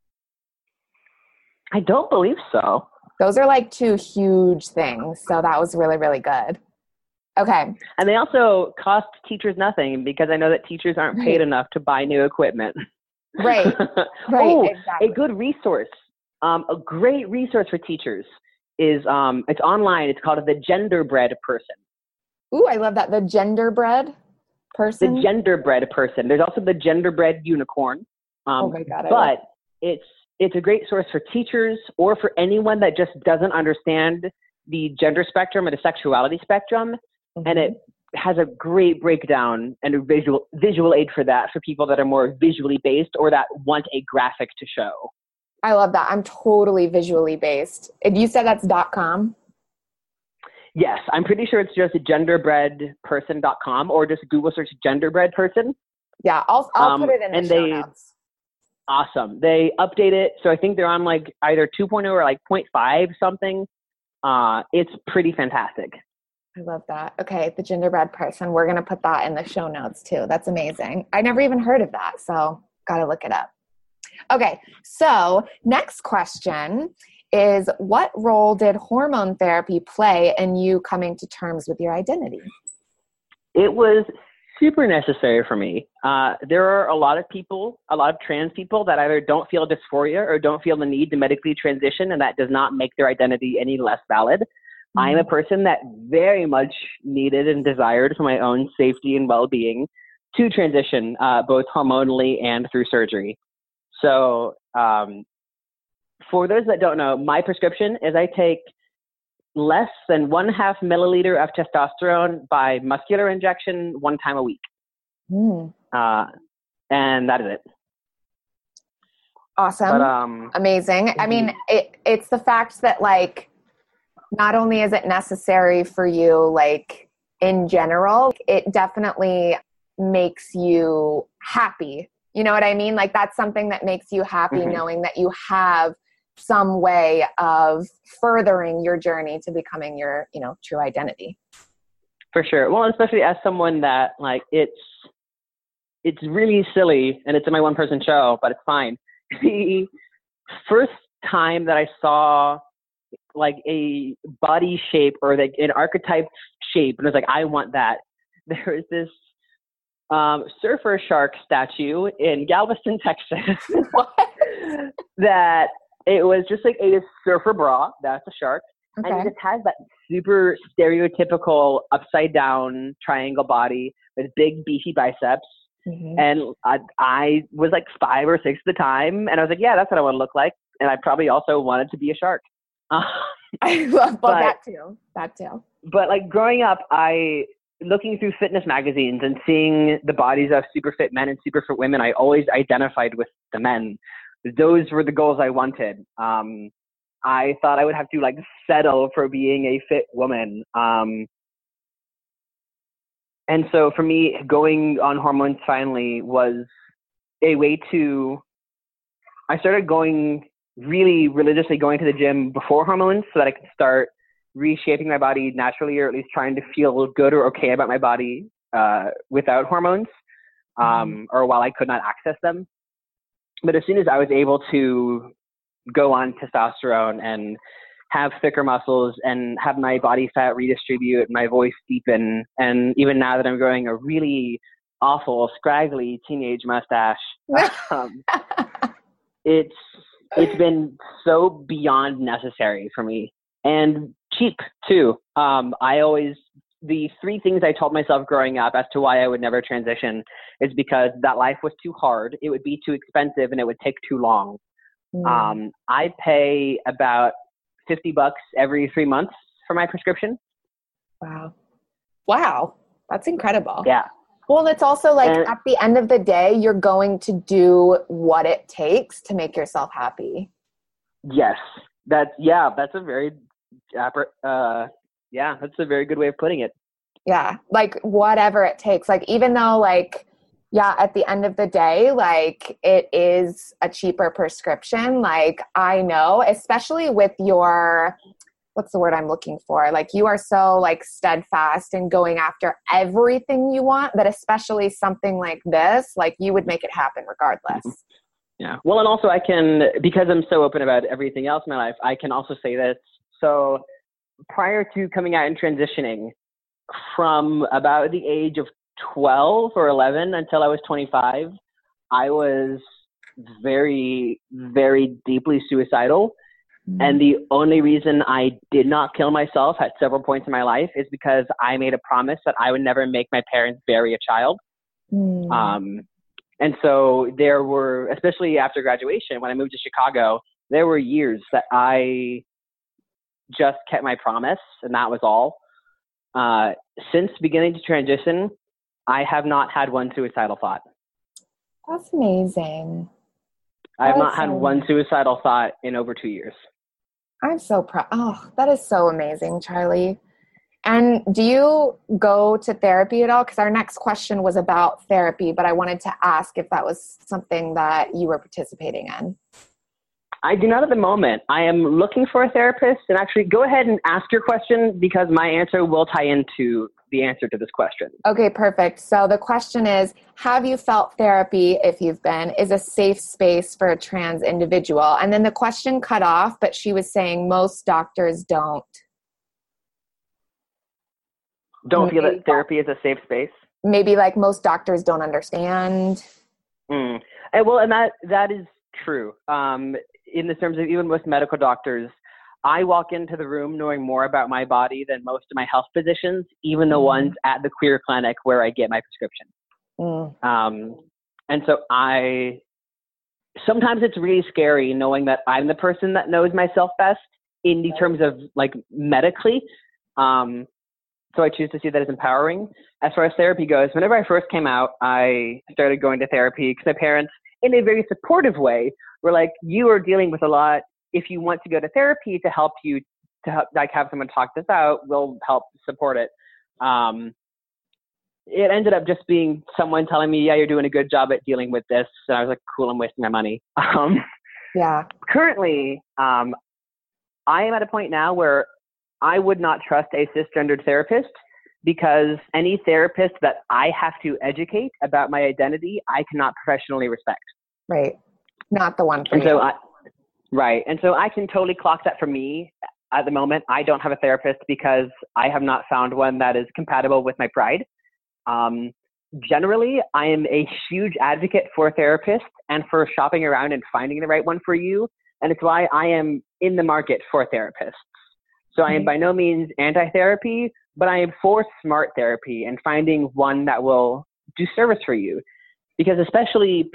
I don't believe so. Those are like two huge things. So that was really, really good. Okay. And they also cost teachers nothing, because I know that teachers aren't paid right. enough to buy new equipment. Right. Right. Oh, exactly. A good resource. Um, a great resource for teachers is, um, it's online. It's called the Genderbread Person. Ooh, I love that. The Genderbread Person? The Genderbread Person. There's also the Genderbread Unicorn. Um, oh my God. I but love it's, it's a great source for teachers or for anyone that just doesn't understand the gender spectrum or the sexuality spectrum. Mm-hmm. And it has a great breakdown and a visual, visual aid for that, for people that are more visually based or that want a graphic to show. I love that. I'm totally visually based. And you said that's .com? Yes, I'm pretty sure it's just genderbread person dot com, or just Google search genderbread person. Yeah, I'll I'll um, put it in the and show they, notes. Awesome. They update it. So I think they're on like either two point oh or like zero point five something. Uh, it's pretty fantastic. I love that. Okay, the Genderbread Person. We're going to put that in the show notes too. That's amazing. I never even heard of that, so got to look it up. Okay, so next question is, what role did hormone therapy play in you coming to terms with your identity? It was super necessary for me. Uh, there are a lot of people, a lot of trans people that either don't feel dysphoria or don't feel the need to medically transition, and that does not make their identity any less valid. Mm-hmm. I am a person that very much needed and desired, for my own safety and well-being, to transition uh, both hormonally and through surgery. So um, for those that don't know, my prescription is I take less than one half milliliter of testosterone by muscular injection one time a week. Mm. Uh, and that is it. Awesome. But, um, Amazing. Mm-hmm. I mean, it, it's the fact that, like, not only is it necessary for you, like, in general, it definitely makes you happy. You know what I mean? Like, that's something that makes you happy, mm-hmm. knowing that you have some way of furthering your journey to becoming your, you know, true identity. For sure. Well, especially as someone that, like, it's, it's really silly, and it's in my one person show, but it's fine. The first time that I saw like a body shape or like an archetype shape, and I was like, I want that. There was this um, surfer shark statue in Galveston, Texas. What? That it was just like a surfer bra. That's a shark. Okay. And it just has that super stereotypical upside down triangle body with big beefy biceps. Mm-hmm. And I, I was like five or six at the time. And I was like, yeah, that's what I want to look like. And I probably also wanted to be a shark. I love but, that too. That too. But like growing up, I, looking through fitness magazines and seeing the bodies of super fit men and super fit women, I always identified with the men. Those were the goals I wanted. Um, I thought I would have to like settle for being a fit woman. Um, and so for me, going on hormones finally was a way to, I started going really religiously going to the gym before hormones so that I could start reshaping my body naturally, or at least trying to feel good or okay about my body uh, without hormones, um, mm-hmm. or while I could not access them. But as soon as I was able to go on testosterone and have thicker muscles and have my body fat redistribute, my voice deepen, and even now that I'm growing a really awful, scraggly teenage mustache, um, it's it's been so beyond necessary for me. And cheap too. Um, I always, the three things I told myself growing up as to why I would never transition is because that life was too hard, it would be too expensive, and it would take too long. Mm. Um, I pay about fifty bucks every three months for my prescription. Wow. Wow. That's incredible. Yeah. Well, it's also like and, at the end of the day, you're going to do what it takes to make yourself happy. Yes. That's, yeah, that's a very, uh, yeah, that's a very good way of putting it. Yeah. Like whatever it takes. Like, even though like, yeah, at the end of the day, like it is a cheaper prescription. Like I know, especially with your, what's the word I'm looking for? Like you are so like steadfast in going after everything you want, that especially something like this, like you would make it happen regardless. Yeah. Well, and also I can, because I'm so open about everything else in my life, I can also say this. So prior to coming out and transitioning, from about the age of twelve or eleven until I was twenty-five, I was very, very deeply suicidal. Mm-hmm. And the only reason I did not kill myself at several points in my life is because I made a promise that I would never make my parents bury a child. Mm-hmm. Um, and so there were, especially after graduation, when I moved to Chicago, there were years that I just kept my promise, and that was all. Uh, since beginning to transition, I have not had one suicidal thought. That's amazing. I have not had one suicidal thought in over two years. I'm so proud. Oh, that is so amazing, Charlie. And do you go to therapy at all? Because our next question was about therapy, but I wanted to ask if that was something that you were participating in. I do not at the moment. I am looking for a therapist, and actually go ahead and ask your question because my answer will tie into the answer to this question. Okay, perfect. So the question is, have you felt therapy, if you've been, is a safe space for a trans individual? And then the question cut off, but she was saying most doctors don't. Don't feel that therapy is a safe space? Maybe like most doctors don't understand. Mm. And well, and that, that is true. Um, in the terms of even most medical doctors, I walk into the room knowing more about my body than most of my health physicians, even the mm. ones at the queer clinic where I get my prescription. Mm. Um, and so I, sometimes it's really scary knowing that I'm the person that knows myself best in the terms of like medically. Um, So I choose to see that as empowering. As far as therapy goes, whenever I first came out, I started going to therapy because my parents, in a very supportive way, were like, you are dealing with a lot. If you want to go to therapy to help you, to help, like have someone talk this out, we'll help support it. Um, it ended up just being someone telling me, yeah, you're doing a good job at dealing with this. And I was like, cool, I'm wasting my money. Um, yeah. Currently, um, I am at a point now where I would not trust a cisgendered therapist because any therapist that I have to educate about my identity, I cannot professionally respect. Right. Not the one for and you. So I, right. And so I can totally clock that for me at the moment. I don't have a therapist because I have not found one that is compatible with my pride. Um, generally, I am a huge advocate for therapists and for shopping around and finding the right one for you. And it's why I am in the market for therapists. So I am by no means anti-therapy, but I am for smart therapy and finding one that will do service for you. Because especially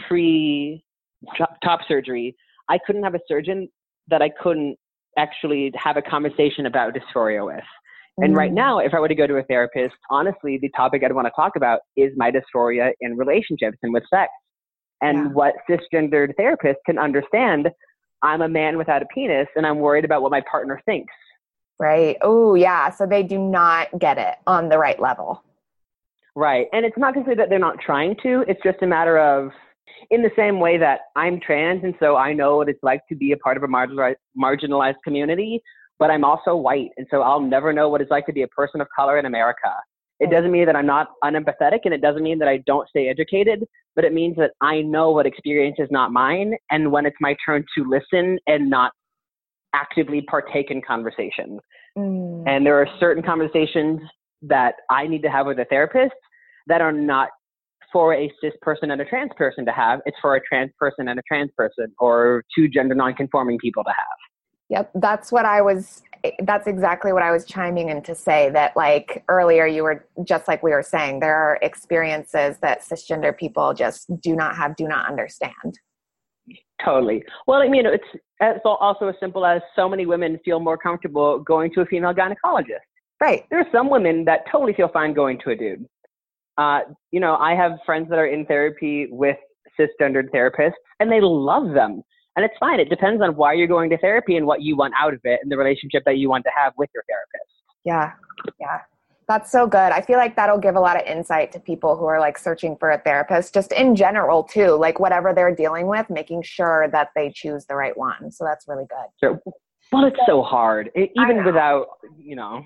pre-top surgery, I couldn't have a surgeon that I couldn't actually have a conversation about dysphoria with. Mm. And right now, if I were to go to a therapist, honestly, the topic I'd want to talk about is my dysphoria in relationships and with sex. And yeah. what cisgendered therapists can understand, I'm a man without a penis and I'm worried about what my partner thinks. Right. Oh, yeah. So they do not get it on the right level. Right. And it's not to say that they're not trying to. It's just a matter of, in the same way that I'm trans, and so I know what it's like to be a part of a marginalized, marginalized community, but I'm also white. And so I'll never know what it's like to be a person of color in America. It doesn't mean that I'm not unempathetic, and it doesn't mean that I don't stay educated, but it means that I know what experience is not mine. And when it's my turn to listen and not actively partake in conversation. Mm. And there are certain conversations that I need to have with a therapist that are not for a cis person and a trans person to have. It's for a trans person and a trans person, or two gender nonconforming people to have. Yep. That's what I was, that's exactly what I was chiming in to say, that like earlier you were just like we were saying, there are experiences that cisgender people just do not have, do not understand. Totally. Well, I mean, it's, it's also as simple as so many women feel more comfortable going to a female gynecologist. Right. There are some women that totally feel fine going to a dude. Uh, you know, I have friends that are in therapy with cisgendered therapists, and they love them. And it's fine. It depends on why you're going to therapy and what you want out of it and the relationship that you want to have with your therapist. Yeah. Yeah. That's so good. I feel like that'll give a lot of insight to people who are like searching for a therapist, just in general too, like whatever they're dealing with, making sure that they choose the right one. So that's really good. Sure. Well, it's so hard, it, even without, you know.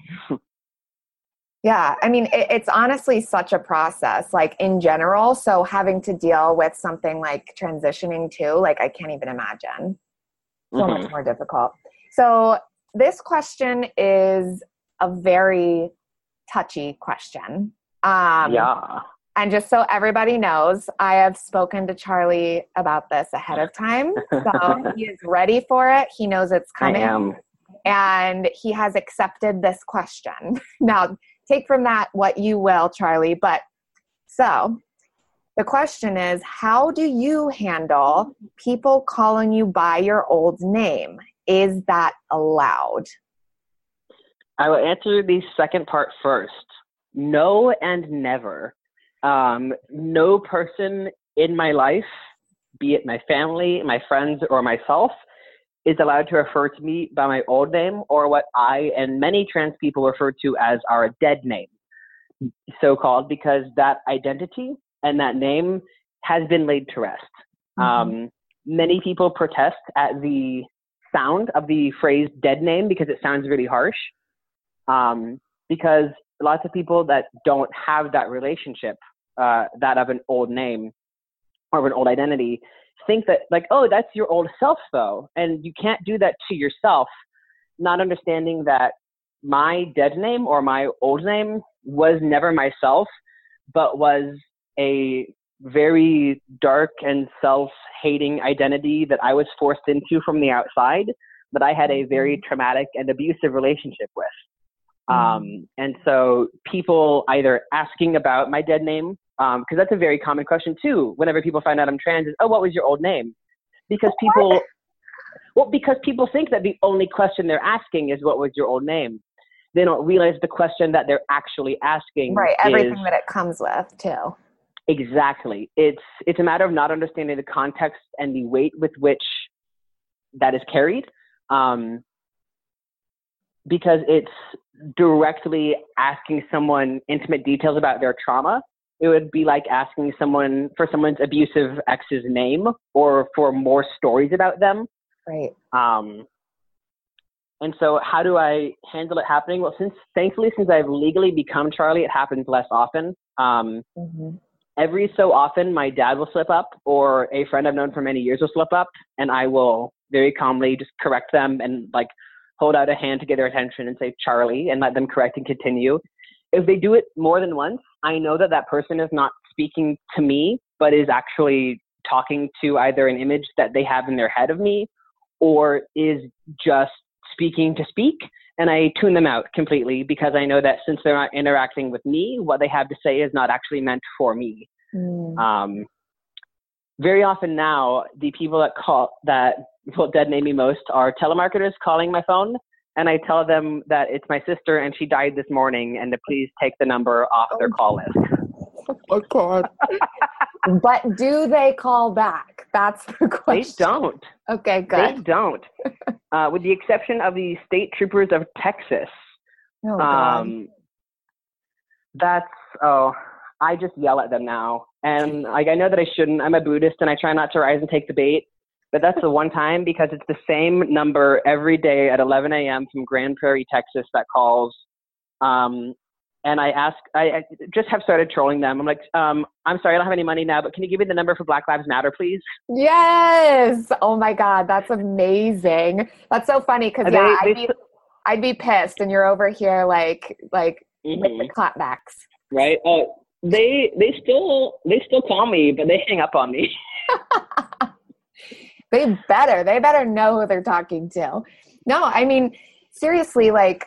Yeah. I mean, it, it's honestly such a process, like in general. So having to deal with something like transitioning too, like I can't even imagine. So mm-hmm. much more difficult. So this question is a very touchy question. Um, yeah. And just so everybody knows, I have spoken to Charlie about this ahead of time. So he is ready for it. He knows it's coming. I am. And he has accepted this question. Now, take from that what you will, Charlie. But so the question is, how do you handle people calling you by your old name? Is that allowed? I will answer the second part first. No and never. Um, no person in my life, be it my family, my friends, or myself, is allowed to refer to me by my old name or what I and many trans people refer to as our dead name, so-called, because that identity and that name has been laid to rest. Mm-hmm. Um, many people protest at the sound of the phrase dead name because it sounds really harsh. Um, because lots of people that don't have that relationship, uh, that of an old name or of an old identity, think that like, oh, that's your old self though. And you can't do that to yourself, not understanding that my dead name or my old name was never myself, but was a very dark and self-hating identity that I was forced into from the outside, that I had a very traumatic and abusive relationship with. Um, and so people either asking about my dead name, um, cause that's a very common question too. Whenever people find out I'm trans is, oh, what was your old name? Because people, well, because people think that the only question they're asking is what was your old name. They don't realize the question that they're actually asking. Right. Everything is, that it comes with too. Exactly. It's, it's a matter of not understanding the context and the weight with which that is carried. Um, because it's directly asking someone intimate details about their trauma. It would be like asking someone for someone's abusive ex's name or for more stories about them. Right. Um, and so how do I handle it happening? Well, since thankfully, since I've legally become Charlie, it happens less often. Um, mm-hmm. Every so often, my dad will slip up, or a friend I've known for many years will slip up, and I will very calmly just correct them and like hold out a hand to get their attention and say Charlie and let them correct and continue. If they do it more than once, I know that that person is not speaking to me, but is actually talking to either an image that they have in their head of me, or is just speaking to speak. And I tune them out completely because I know that since they're not interacting with me, what they have to say is not actually meant for me. Mm. Um, very often now, the people that call that will dead name me most are telemarketers calling my phone. And I tell them that it's my sister and she died this morning and to please take the number off their call list. Oh, God. But do they call back? That's the question. They don't. Okay, good. They don't. Uh, with the exception of the state troopers of Texas. Oh, God. Um, that's, oh, I just yell at them now. And like, I know that I shouldn't. I'm a Buddhist and I try not to rise and take the bait. But that's the one time because it's the same number every day at eleven a.m. from Grand Prairie, Texas that calls. Um, and I ask, I, I just have started trolling them. I'm like, um, I'm sorry, I don't have any money now, but can you give me the number for Black Lives Matter, please? Yes. Oh my God. That's amazing. That's so funny. Cause yeah, they, I'd, they, be, I'd be pissed and you're over here like, like mm-hmm. with the clapbacks. Right. Oh, they, they still, they still call me, but they hang up on me. They better, they better know who they're talking to. No, I mean, seriously, like,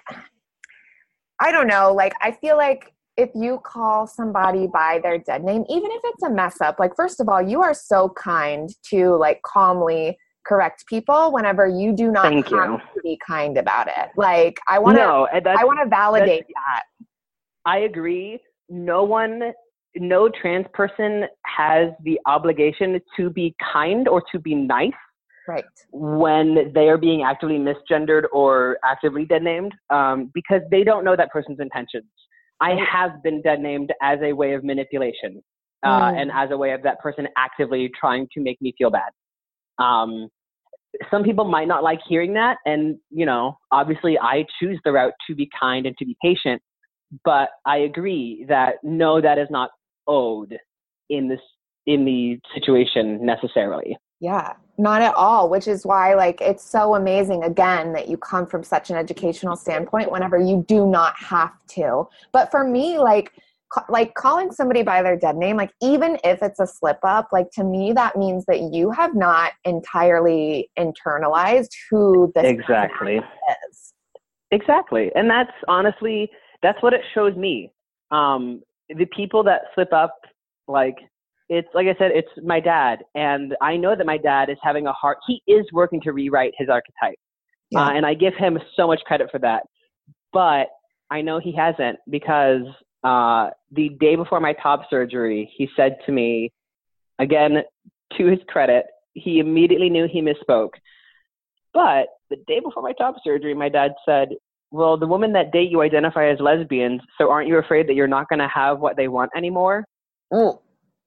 I don't know, like, I feel like if you call somebody by their dead name, even if it's a mess up, like, first of all, you are so kind to, like, calmly correct people whenever you do not Thank have you. to be kind about it. Like, I want to, no, I want to validate that. I agree. No one, no trans person has the obligation to be kind or to be nice. Right. When they are being actively misgendered or actively dead named, um, because they don't know that person's intentions. I have been dead named as a way of manipulation uh, mm. and as a way of that person actively trying to make me feel bad. Um, some people might not like hearing that. And, you know, obviously I choose the route to be kind and to be patient, but I agree that no, that is not owed in this, in the situation necessarily. Yeah, not at all, which is why, like, it's so amazing, again, that you come from such an educational standpoint whenever you do not have to. But for me, like, ca- like calling somebody by their dead name, like, even if it's a slip up, like, to me, that means that you have not entirely internalized who this exactly is. Exactly. And that's honestly, that's what it shows me. Um, the people that slip up, like, it's like I said, it's my dad. And I know that my dad is having a hard, he is working to rewrite his archetype. Yeah. Uh, and I give him so much credit for that. But I know he hasn't because uh, the day before my top surgery, he said to me, again, to his credit, he immediately knew he misspoke. But the day before my top surgery, my dad said, well, the women that date you identify as lesbians, so aren't you afraid that you're not going to have what they want anymore? Oh.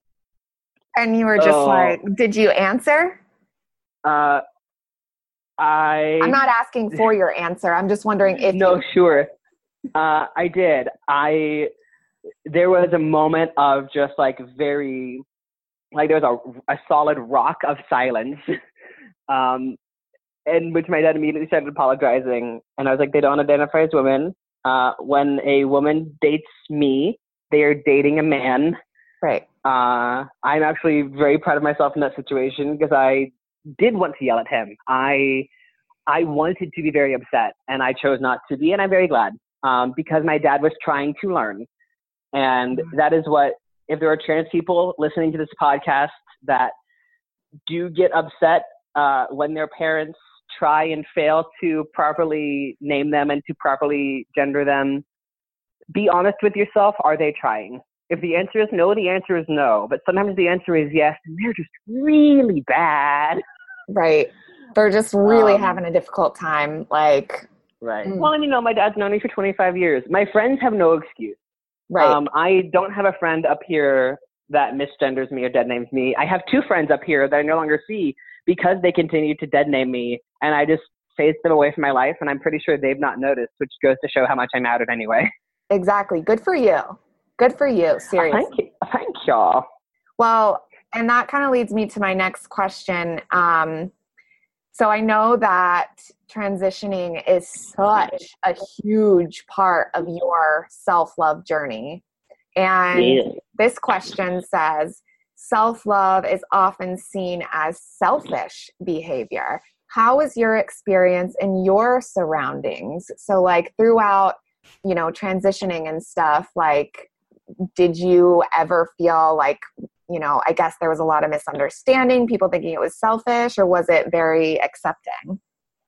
And you were just uh, like, did you answer? Uh, I. I'm not asking for your answer. I'm just wondering if. No, you... sure. uh, I did. I, there was a moment of just like very, like there was a, a solid rock of silence, um, in which my dad immediately started apologizing. And I was like, they don't identify as women. Uh, when a woman dates me, they are dating a man. Right. Uh, I'm actually very proud of myself in that situation because I did want to yell at him. I I wanted to be very upset, and I chose not to be, and I'm very glad um, because my dad was trying to learn. And that is what, if there are trans people listening to this podcast that do get upset uh, when their parents try and fail to properly name them and to properly gender them, be honest with yourself. Are they trying? If the answer is no, the answer is no. But sometimes the answer is yes, and they're just really bad. Right. They're just really um, having a difficult time. Like, right. Mm. Well, and you know, my dad's known me for twenty-five years. My friends have no excuse. Right. Um, I don't have a friend up here that misgenders me or dead names me. I have two friends up here that I no longer see because they continue to dead name me, and I just phased them away from my life, and I'm pretty sure they've not noticed, which goes to show how much I mattered anyway. Exactly. Good for you. Good for you. Seriously. Thank you. Thank y'all. Well, and that kind of leads me to my next question. Um, so I know that transitioning is such a huge part of your self-love journey. And Yeah. this question says, self-love is often seen as selfish behavior. How is your experience in your surroundings? So like throughout, you know, transitioning and stuff, like, did you ever feel like, you know, I guess there was a lot of misunderstanding, people thinking it was selfish, or was it very accepting?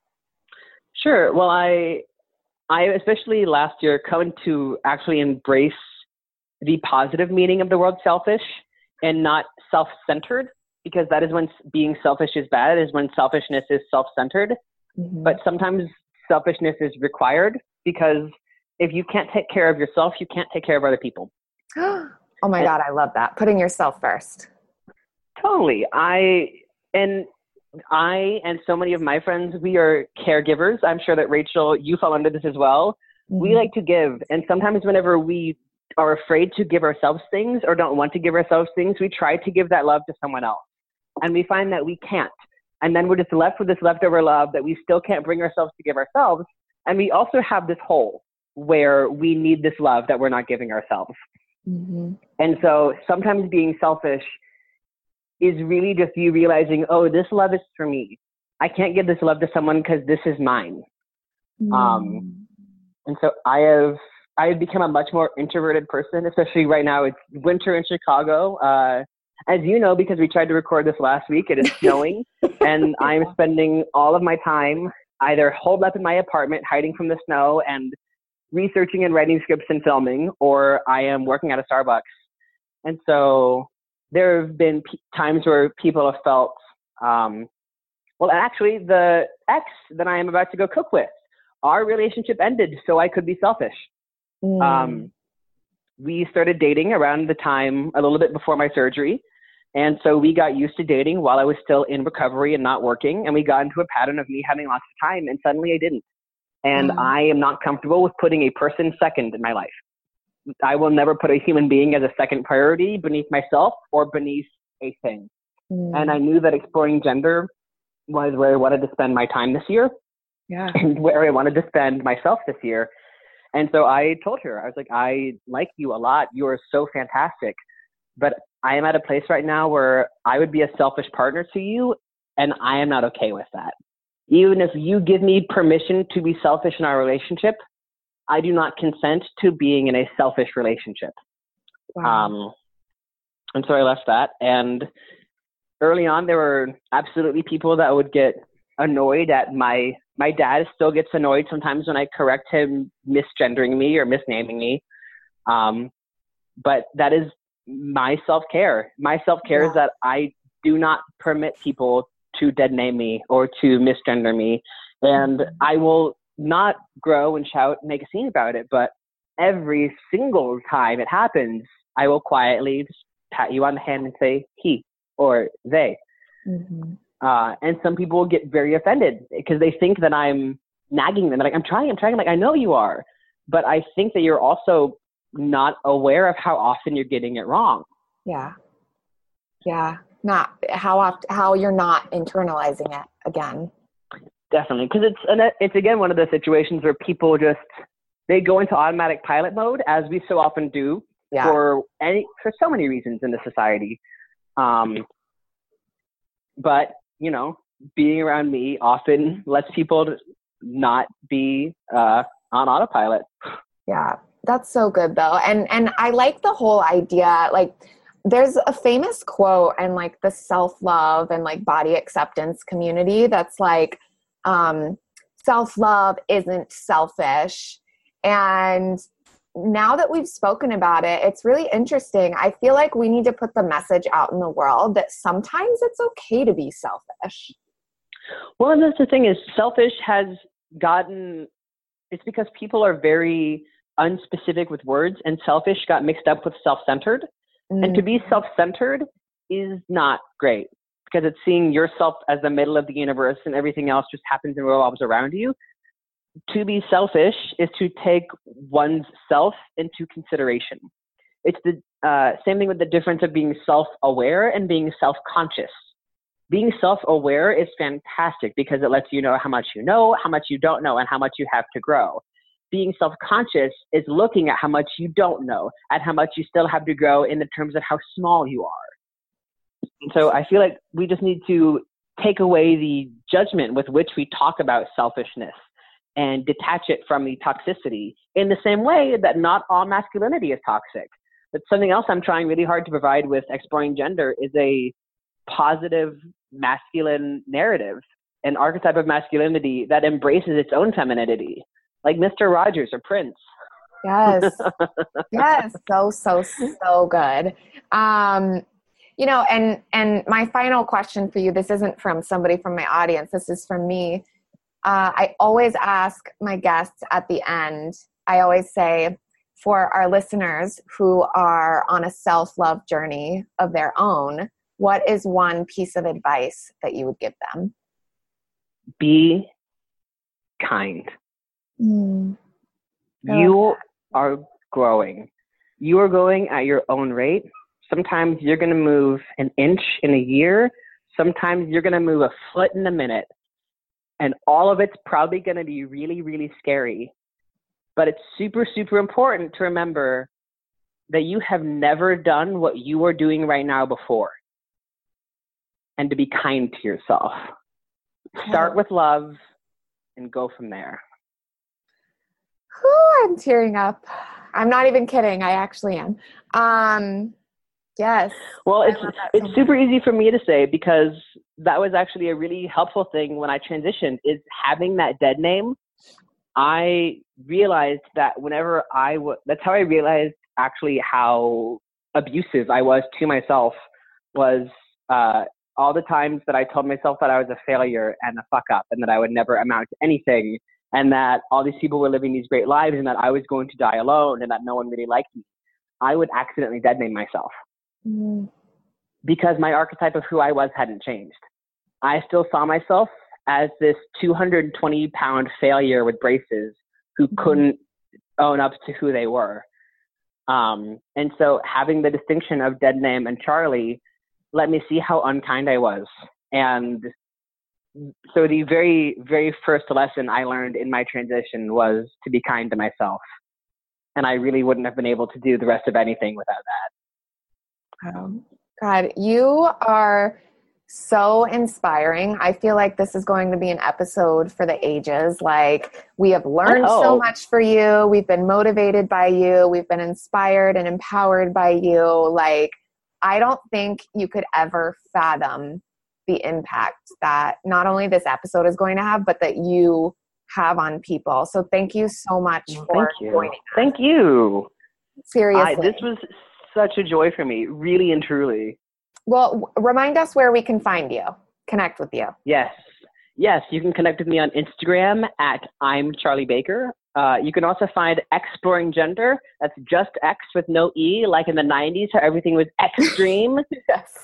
Sure. Well, I, I especially last year come to actually embrace the positive meaning of the word selfish and not self-centered, because that is when being selfish is bad, is when selfishness is self-centered. Mm-hmm. But sometimes selfishness is required, because if you can't take care of yourself, you can't take care of other people. Oh my God, I love that. Putting yourself first. Totally. I, and I and so many of my friends, we are caregivers. I'm sure that Rachel, you fall under this as well. Mm-hmm. We like to give. And sometimes whenever we are afraid to give ourselves things or don't want to give ourselves things, we try to give that love to someone else. And we find that we can't. And then we're just left with this leftover love that we still can't bring ourselves to give ourselves. And we also have this hole where we need this love that we're not giving ourselves. Mm-hmm. And so sometimes being selfish is really just you realizing, oh, this love is for me. I can't give this love to someone because this is mine. Mm. Um, and so I have, I have become a much more introverted person, especially right now. It's winter in Chicago. Uh, as you know, because we tried to record this last week, it is snowing, and I'm spending all of my time either holed up in my apartment, hiding from the snow and researching and writing scripts and filming, or I am working at a Starbucks. And so there have been p- times where people have felt, um, well, actually, the ex that I am about to go cook with, our relationship ended so I could be selfish. Mm. Um, we started dating around the time, a little bit before my surgery. And so we got used to dating while I was still in recovery and not working. And we got into a pattern of me having lots of time, and suddenly I didn't. And mm. I am not comfortable with putting a person second in my life. I will never put a human being as a second priority beneath myself or beneath a thing. Mm. And I knew that exploring gender was where I wanted to spend my time this year. Yeah. And where I wanted to spend myself this year. And so I told her, I was like, I like you a lot. You are so fantastic. But I am at a place right now where I would be a selfish partner to you, and I am not okay with that. Even if you give me permission to be selfish in our relationship, I do not consent to being in a selfish relationship. Wow. Um, and so I left that. And early on, there were absolutely people that would get annoyed at my, my dad still gets annoyed sometimes when I correct him misgendering me or misnaming me. Um, but that is my self-care. My self-care yeah. is that I do not permit people to dead name me or to misgender me. And mm-hmm. I will not grow and shout and make a scene about it, but every single time it happens, I will quietly just pat you on the hand and say he or they. Mm-hmm. Uh, and some people will get very offended because they think that I'm nagging them. Like, I'm trying, I'm trying. Like, I know you are, but I think that you're also not aware of how often you're getting it wrong. Yeah. Yeah. Not how often, how you're not internalizing it again. Definitely. Because it's, and it's again, one of those situations where people just, they go into automatic pilot mode, as we so often do yeah. for any, for so many reasons in the society. Um, but, you know, being around me often lets people not be uh, on autopilot. Yeah, that's so good though. And and I like the whole idea, like there's a famous quote in like the self-love and like body acceptance community that's like, um, self-love isn't selfish. And now that we've spoken about it, it's really interesting. I feel like we need to put the message out in the world that sometimes it's okay to be selfish. Well, and that's the thing is selfish has gotten, it's because people are very unspecific with words, and selfish got mixed up with self-centered. Mm. And to be self-centered is not great because it's seeing yourself as the middle of the universe and everything else just happens and revolves around you. To be selfish is to take one's self into consideration. It's the uh, same thing with the difference of being self-aware and being self-conscious. Being self-aware is fantastic because it lets you know how much you know, how much you don't know, and how much you have to grow. Being self-conscious is looking at how much you don't know and how much you still have to grow in the terms of how small you are. And so I feel like we just need to take away the judgment with which we talk about selfishness and detach it from the toxicity in the same way that not all masculinity is toxic. But something else I'm trying really hard to provide with Exploring Gender is a positive masculine narrative, an archetype of masculinity that embraces its own femininity, like Mister Rogers or Prince. Yes. Yes. So, so, so good. Um, you know, and, and my final question for you, this isn't from somebody from my audience. This is from me. Uh, I always ask my guests at the end, I always say, for our listeners who are on a self-love journey of their own, what is one piece of advice that you would give them? Be kind. Mm. You are growing. You are going at your own rate. Sometimes you're going to move an inch in a year. Sometimes you're going to move a foot in a minute. And all of it's probably going to be really, really scary. But it's super, super important to remember that you have never done what you are doing right now before. And to be kind to yourself. Start with love and go from there. Whew, I'm tearing up. I'm not even kidding. I actually am. Um, yes. Well, it's it's so super easy for me to say because that was actually a really helpful thing when I transitioned, is having that dead name. I realized that whenever I was, that's how I realized actually how abusive I was to myself, was uh, all the times that I told myself that I was a failure and a fuck up and that I would never amount to anything and that all these people were living these great lives and that I was going to die alone and that no one really liked me. I would accidentally dead name myself mm. because my archetype of who I was hadn't changed. I still saw myself as this two hundred twenty pound failure with braces who mm. couldn't own up to who they were. Um, and so having the distinction of dead name and Charlie let me see how unkind I was. And so the very, very first lesson I learned in my transition was to be kind to myself. And I really wouldn't have been able to do the rest of anything without that. Oh, God, you are so inspiring. I feel like this is going to be an episode for the ages. Like, we have learned oh. so much for you. We've been motivated by you. We've been inspired and empowered by you. Like, I don't think you could ever fathom the impact that not only this episode is going to have, but that you have on people. So thank you so much well, for thank you. joining us. Thank you. Seriously. I, this was such a joy for me, really and truly. Well, w- remind us where we can find you, connect with you. Yes. Yes, you can connect with me on Instagram at I'm Charlie Baker. Uh, you can also find Exploring Gender. That's just X with no E, like in the nineties, how everything was extreme. Yes.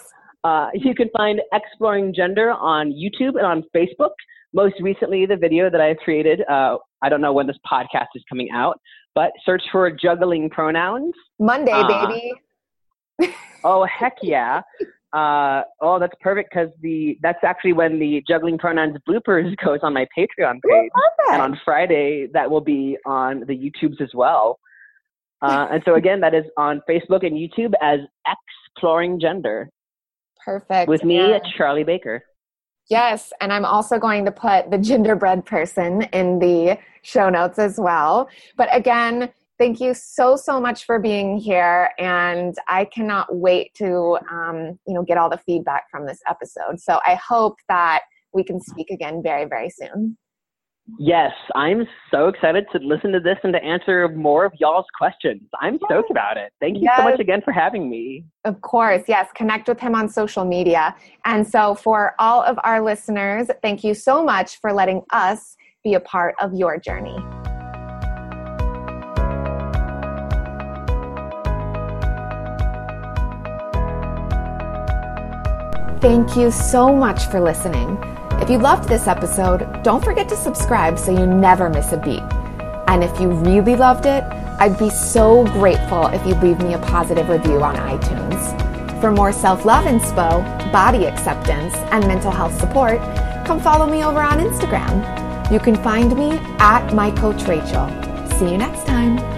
Uh, you can find Exploring Gender on YouTube and on Facebook. Most recently, the video that I've created, uh, I don't know when this podcast is coming out, but search for Juggling Pronouns. Monday, uh, baby. Oh, heck yeah. Uh, oh, that's perfect because the that's actually when the Juggling Pronouns bloopers goes on my Patreon page. Ooh, and on Friday, that will be on the YouTubes as well. Uh, and so again, that is on Facebook and YouTube as Exploring Gender. Perfect. With me, and Charlie Baker. Yes, and I'm also going to put the gingerbread person in the show notes as well. But again, thank you so, so much for being here. And I cannot wait to, um, you know, get all the feedback from this episode. So I hope that we can speak again very, very soon. Yes, I'm so excited to listen to this and to answer more of y'all's questions. I'm stoked about it. Thank you yes. so much again for having me. Of course, yes. Connect with him on social media. And so for all of our listeners, thank you so much for letting us be a part of your journey. Thank you so much for listening. If you loved this episode, don't forget to subscribe so you never miss a beat. And if you really loved it, I'd be so grateful if you'd leave me a positive review on iTunes. For more self-love inspo, body acceptance, and mental health support, come follow me over on Instagram. You can find me at my coach Rachel. See you next time.